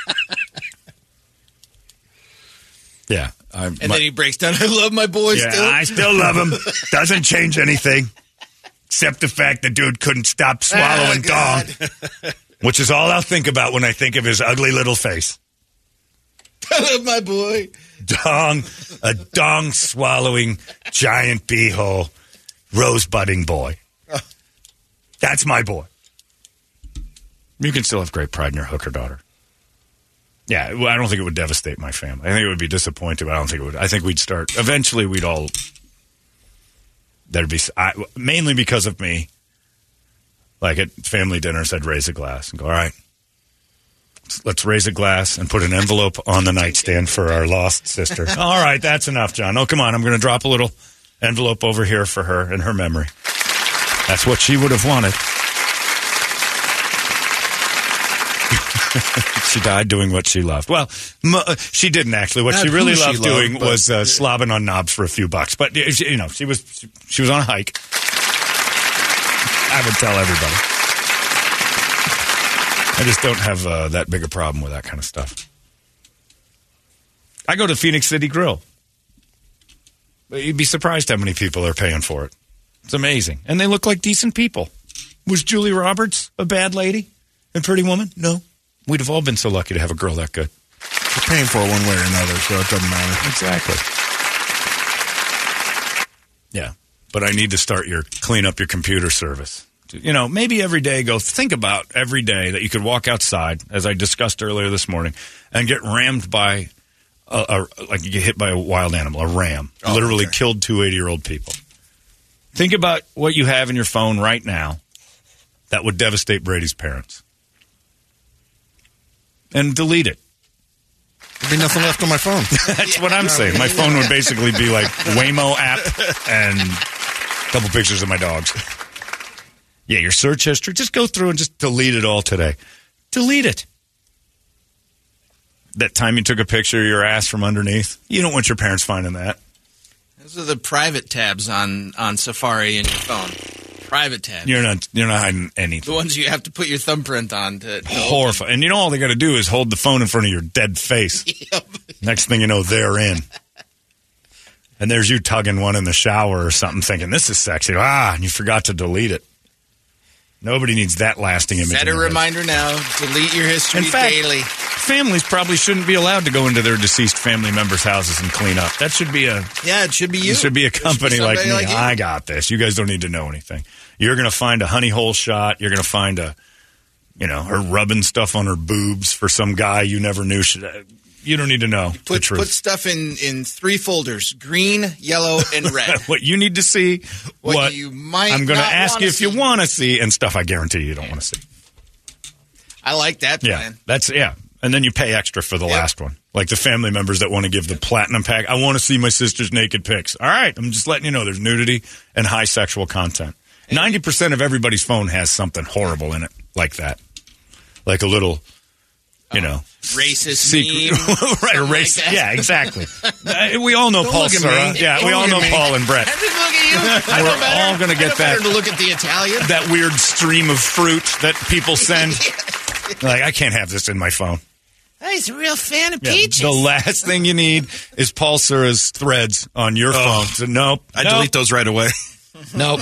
Yeah. I, And then he breaks down. I love my boy yeah, still. I still love him. Doesn't change anything. Except the fact the dude couldn't stop swallowing Oh, God. dong. Which is all I'll think about when I think of his ugly little face. I love my boy. Dong, a dong swallowing giant beehole, rosebudding boy. That's my boy. You can still have great pride in your hooker daughter. Yeah, well, I don't think it would devastate my family. I think it would be disappointing, but I don't think it would. I think we'd start. Eventually, we'd all. There'd be I, mainly because of me. Like at family dinners, I'd raise a glass and go, "All right, let's, let's raise a glass and put an envelope on the nightstand for our lost sister." All right, that's enough, John. Oh, come on, I'm going to drop a little envelope over here for her in her memory. That's what she would have wanted. She died doing what she loved. Well, m- uh, she didn't actually. What Not she really who she loved loved, doing but- was uh, slobbing on knobs for a few bucks. But uh, she, you know, she was she, she was on a hike. I would tell everybody. I just don't have uh, that big a problem with that kind of stuff. I go to Phoenix City Grill. You'd be surprised how many people are paying for it. It's amazing. And they look like decent people. Was Julie Roberts a bad lady and Pretty Woman? No. We'd have all been so lucky to have a girl that good. You're paying for it one way or another, so it doesn't matter. Exactly. Yeah. But I need to start your clean up your computer service. You know, maybe every day go think about every day that you could walk outside, as I discussed earlier this morning, and get rammed by, a, a, like you get hit by a wild animal, a ram. Oh, literally okay. killed two eighty-year-old people. Think about what you have in your phone right now that would devastate Brady's parents. And delete it. There'd be nothing left on my phone. That's what I'm saying. My phone would basically be like Waymo app and a couple pictures of my dogs. Yeah, your search history. Just go through and just delete it all today. Delete it. That time you took a picture of your ass from underneath. You don't want your parents finding that. Those are the private tabs on, on Safari in your phone. Private tabs. You're not you're not hiding anything. The ones you have to put your thumbprint on to, to horrifying. And you know all they got to do is hold the phone in front of your dead face. Yep. Next thing you know, they're in. And there's you tugging one in the shower or something, thinking this is sexy. Ah, and you forgot to delete it. Nobody needs that lasting image. Set a reminder now. Delete your history in fact, daily. Families probably shouldn't be allowed to go into their deceased family members' houses and clean up. That should be a yeah. It should be you. It should be a company be like me. like I got this. You guys don't need to know anything. You're going to find a honey hole shot. You're going to find a, you know, her rubbing stuff on her boobs for some guy you never knew. Should, you don't need to know put, the truth. Put stuff in, in three folders: green, yellow, and red. What you need to see, what, what you might I'm going to not ask you if see. you want to see, and stuff I guarantee you don't want to see. I like that Yeah, plan. that's yeah. And then you pay extra for the Yep. last one. Like the family members that want to give the platinum pack. I want to see my sister's naked pics. All right, I'm just letting you know there's nudity and high sexual content. ninety percent of everybody's phone has something horrible in it like that. Like a little, you know. Racist secret. meme. Right, a Something race. like that. Yeah, exactly. Uh, we all know Don't Paul look at Sura. me. Yeah, Don't we all look know at me. Paul and Brett. I didn't look at you. I know We're better. all going to I get know better that. to look at the Italian. That weird stream of fruit that people send. Like, I can't have this in my phone. Oh, he's a real fan of Yeah, peaches. the last thing you need is Paul Sura's threads on your Oh. phone. So, nope. I nope, delete those right away. Nope.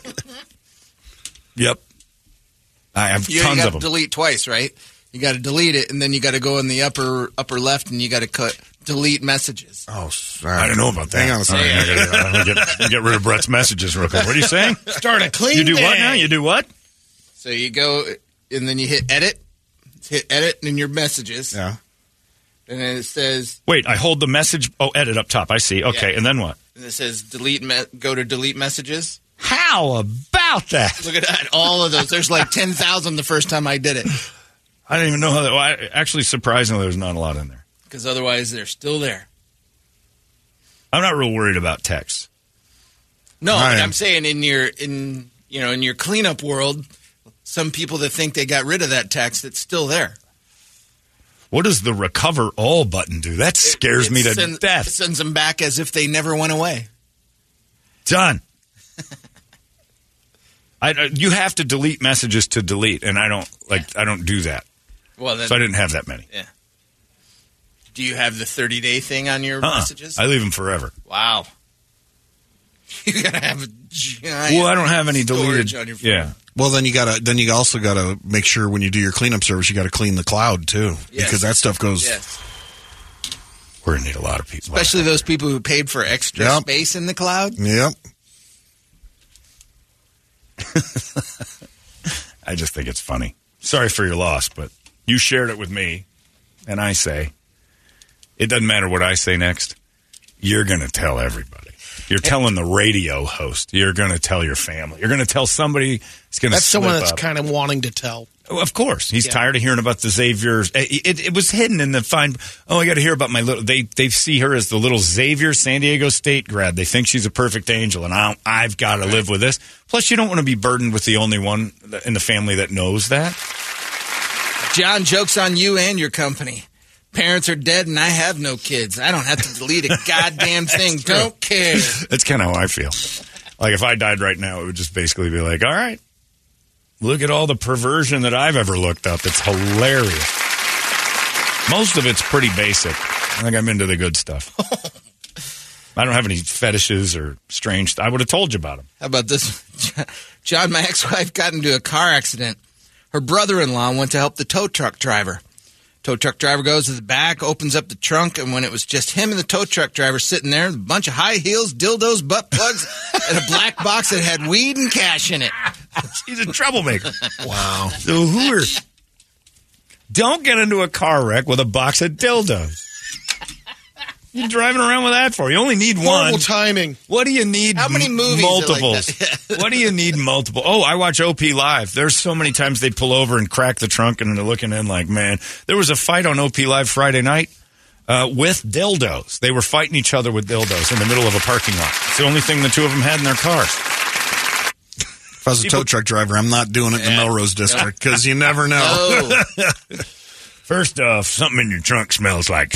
Yep. I have you tons got of to them. delete twice, right? You got to delete it, and then you got to go in the upper upper left, and you got to cut delete messages. Oh, sorry. I didn't know about that. Hang on a second. All right, I gotta- I'm gonna get, get rid of Brett's messages real quick. What are you saying? Start a clean You do day. what now? You do what? So you go, and then you hit edit, hit edit in your messages, Yeah. and then it says, Wait, I hold the message. Oh, edit up top. I see. Okay, Yeah. and then what? and it says delete. Me- go to delete messages. How about that? Look at that! All of those. There's like ten thousand the first time I did it, I don't even know how that. Well, I, actually, surprisingly, there's not a lot in there. because otherwise they're still there. I'm not real worried about text. No, I but am. I'm saying in your in you know in your cleanup world, some people that think they got rid of that text, it's still there. What does the recover all button do? That scares It me to send- death. It sends them back as if they never went away. Done. I, I- you have to delete messages to delete, and I don't like. I don't do that, Well, then, so I didn't have that many. do you have the thirty day thing on your Uh-uh. messages? I leave them forever. Wow. You gotta have a giant. Well, I don't have any storage deleted. on your phone. Yeah, Well, then you gotta. Then you also gotta make sure when you do your cleanup service, you gotta clean the cloud too, Yes. because that stuff goes. Yes. we're gonna need a lot of people, Especially those people who paid for extra Yep. space in the cloud. Yep. I just think it's funny. Sorry for your loss, but you shared it with me, and I say, it doesn't matter what I say next. You're going to tell everybody. You're telling the radio host. You're going to tell your family. You're going to tell somebody. It's going to That's slip someone that's up. kind of wanting to tell. Oh, of course, he's Yeah. tired of hearing about the Xavier's. It, it, it was hidden in the fine. Oh, I got to hear about my little. They they see her as the little Xavier San Diego State grad. They think she's a perfect angel, and I, I've got to live with this. Plus, you don't want to be burdened with the only one in the family that knows that. John, joke's on you and your company. Parents are dead and I have no kids. I don't have to delete a goddamn thing. Don't care. That's kind of how I feel. Like if I died right now, it would just basically be like, all right, look at all the perversion that I've ever looked up. It's hilarious. Most of it's pretty basic. I think I'm into the good stuff. I don't have any fetishes or strange st- I would have told you about them. How about this? John, my ex-wife got into a car accident. Her brother-in-law went to help the tow truck driver. Tow truck driver goes to the back, opens up the trunk, and when it was just him and the tow truck driver sitting there, a bunch of high heels, dildos, butt plugs, and a black box that had weed and cash in it. He's a troublemaker. Wow. So who are... Don't get into a car wreck with a box of dildos. You're driving around with that for? You only need Horrible one. timing. What do you need? How many movies are like multiples? that? What do you need multiple? Oh, I watch O P Live. There's so many times they pull over and crack the trunk and they're looking in like, man, there was a fight on O P Live Friday night uh, with dildos. They were fighting each other with dildos in the middle of a parking lot. It's the only thing the two of them had in their cars. If I was a People- tow truck driver, I'm not doing it in the Melrose District because you never know. Oh, First off, something in your trunk smells like.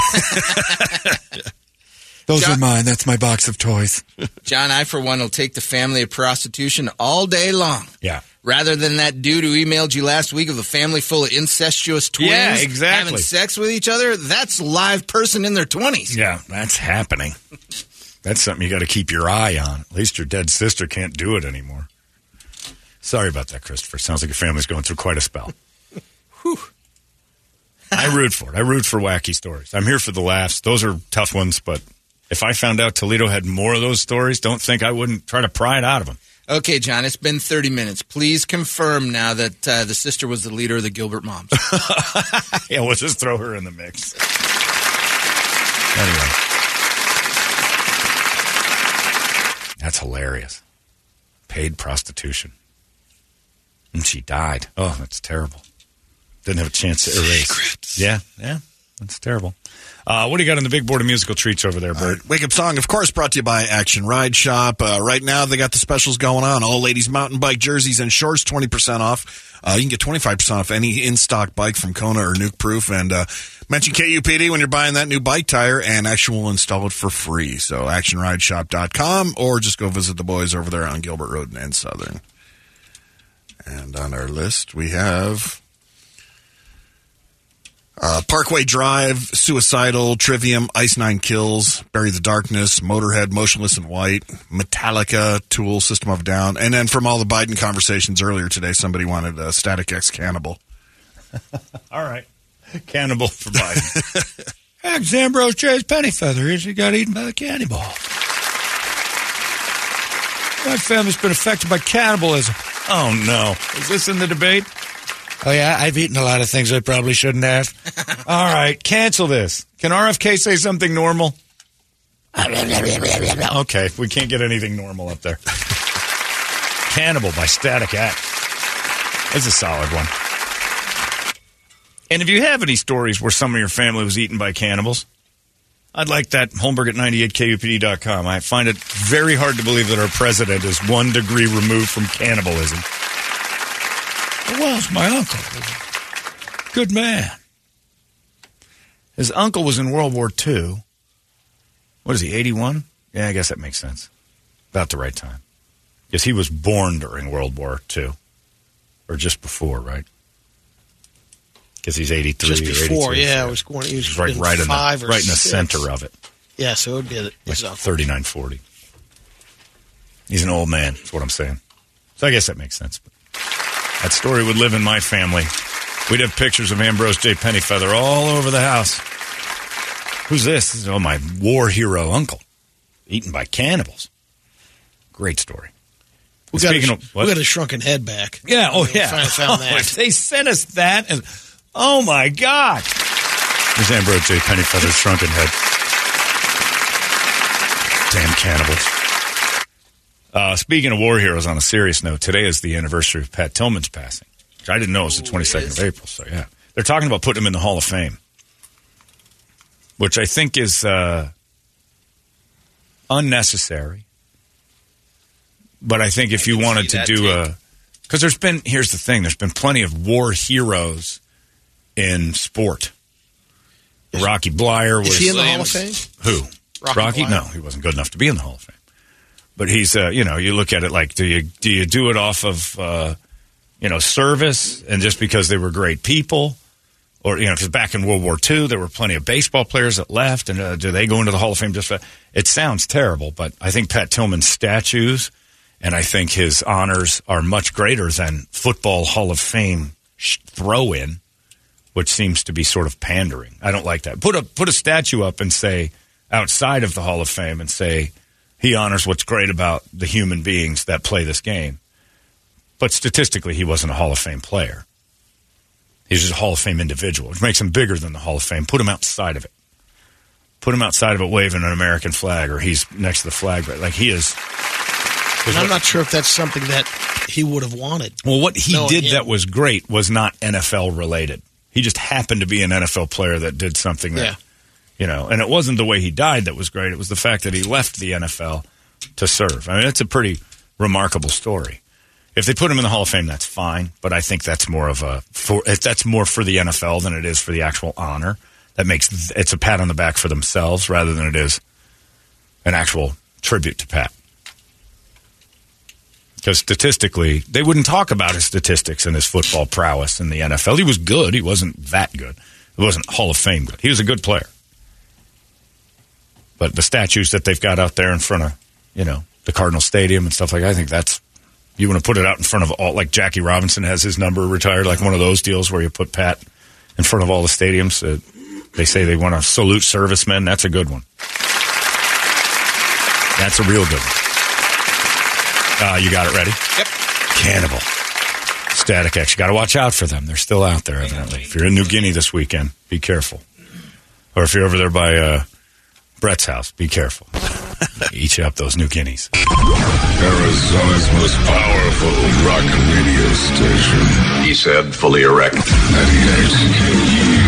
Those John- are mine. That's my box of toys. John, I, for one, will take the family of prostitution all day long. Yeah. Rather than that dude who emailed you last week of a family full of incestuous twins Yeah, exactly. having sex with each other, that's a live person in their twenties. Yeah, that's happening. That's something you got to keep your eye on. At least your dead sister can't do it anymore. Sorry about that, Christopher. Sounds like your family's going through quite a spell. Whew. I root for it. I root for wacky stories. I'm here for the laughs. Those are tough ones, but if I found out Toledo had more of those stories, don't think I wouldn't try to pry it out of them. Okay, John, it's been thirty minutes. Please confirm now that uh, the sister was the leader of the Gilbert Moms. Yeah, we'll just throw her in the mix. Anyway. That's hilarious. Paid prostitution. And she died. Oh, that's terrible. Didn't have a chance to erase. Secrets. Yeah, yeah. That's terrible. Uh, what do you got on the big board of musical treats over there, Bert? Right. Wake Up Song, of course, brought to you by Action Ride Shop. Uh, right now, they got the specials going on. All ladies mountain bike jerseys and shorts, twenty percent off. Uh, you can get twenty-five percent off any in-stock bike from Kona or Nuke Proof. And uh, mention K U P D when you're buying that new bike tire, and Action will install it for free. So action ride shop dot com, or just go visit the boys over there on Gilbert Road and Southern. And on our list, we have... Uh, Parkway Drive, Suicidal, Trivium, Ice Nine Kills, Bury the Darkness, Motorhead, Motionless in White, Metallica, Tool, System of a Down. And then from all the Biden conversations earlier today, somebody wanted uh, Static X Cannibal. All right. Cannibal for Biden. Ex Ambrose Chase Pennyfeather is he got eaten by the cannibal. My family's been affected by cannibalism. Oh, no. Is this in the debate? Oh, yeah, I've eaten a lot of things I probably shouldn't have. All right, cancel this. Can R F K say something normal? Okay, we can't get anything normal up there. Cannibal by Static X. It's a solid one. And if you have any stories where some of your family was eaten by cannibals, I'd like that. Holmberg at ninety-eight K U P D dot com. I find it very hard to believe that our president is one degree removed from cannibalism. Well, it's my uncle. Good man. His uncle was in World War Two. What is he, eighty-one? Yeah, I guess that makes sense. About the right time. Because he was born during World War Two. Or just before, right? Because he's eighty-three Just or before, eighty-two. yeah. I was going, he was right, in right, in five the, or right in the six. center of it. Yeah, so it would be Like his uncle. thirty-nine forty. He's an old man, that's what I'm saying. So I guess that makes sense. But that story would live in my family. We'd have pictures of Ambrose J. Pennyfeather all over the house. Who's this? This is, oh, my war hero uncle. Eaten by cannibals. Great story. We got, Speaking a, of, what? we got a shrunken head back. Yeah, oh, We yeah. finally found Oh, that. if they sent us that. And, oh, my God. There's Ambrose J. Pennyfeather's shrunken head. Damn cannibals. Uh, speaking of war heroes, on a serious note, today is the anniversary of Pat Tillman's passing. Which I didn't know it was the twenty-second of April, so yeah. They're talking about putting him in the Hall of Fame, which I think is uh, unnecessary. But I think if I you can wanted see to that, do too. a... Because there's been... Here's the thing. There's been plenty of war heroes in sport. Rocky Blyer was... Is he in the Hall of Fame? Who? Rocky Rocky? Blyer? No, he wasn't good enough to be in the Hall of Fame. But he's, uh, you know, you look at it like, do you do you do it off of, uh, you know, service and just because they were great people? Or, you know, because back in World War Two, there were plenty of baseball players that left, and uh, do they go into the Hall of Fame just for... It sounds terrible, but I think Pat Tillman's statues and I think his honors are much greater than football Hall of Fame sh- throw-in, which seems to be sort of pandering. I don't like that. Put a put a statue up and say, outside of the Hall of Fame, and say, he honors what's great about the human beings that play this game. But statistically, he wasn't a Hall of Fame player. He's just a Hall of Fame individual, which makes him bigger than the Hall of Fame. Put him outside of it. Put him outside of it waving an American flag, or he's next to the flag. Like, he is... And I'm not sure if that's something that he would have wanted. Well, what he Knowing did him. that was great was not N F L related. He just happened to be an N F L player that did something that... Yeah. You know, and it wasn't the way he died that was great. It was the fact that he left the N F L to serve. I mean, it's a pretty remarkable story. If they put him in the Hall of Fame, that's fine. But I think that's more of a for that's more for the N F L than it is for the actual honor. That makes it's a pat on the back for themselves rather than it is an actual tribute to Pat. Because statistically, they wouldn't talk about his statistics and his football prowess in the N F L. He was good. He wasn't that good. He wasn't Hall of Fame good. He was a good player. But the statues that they've got out there in front of, you know, the Cardinal Stadium and stuff like that, I think that's, you want to put it out in front of all, like Jackie Robinson has his number retired, like one of those deals where you put Pat in front of all the stadiums. Uh, they say they want to salute servicemen. That's a good one. That's a real good one. Uh, you got it ready? Yep. Cannibal. Static X. You got to watch out for them. They're still out there, evidently. If you're in New Guinea this weekend, be careful. Or if you're over there by uh, Brett's house, be careful. Eat you up those New Guineas. Arizona's most powerful rock radio station. He said, fully erect. ninety-eight K U P D.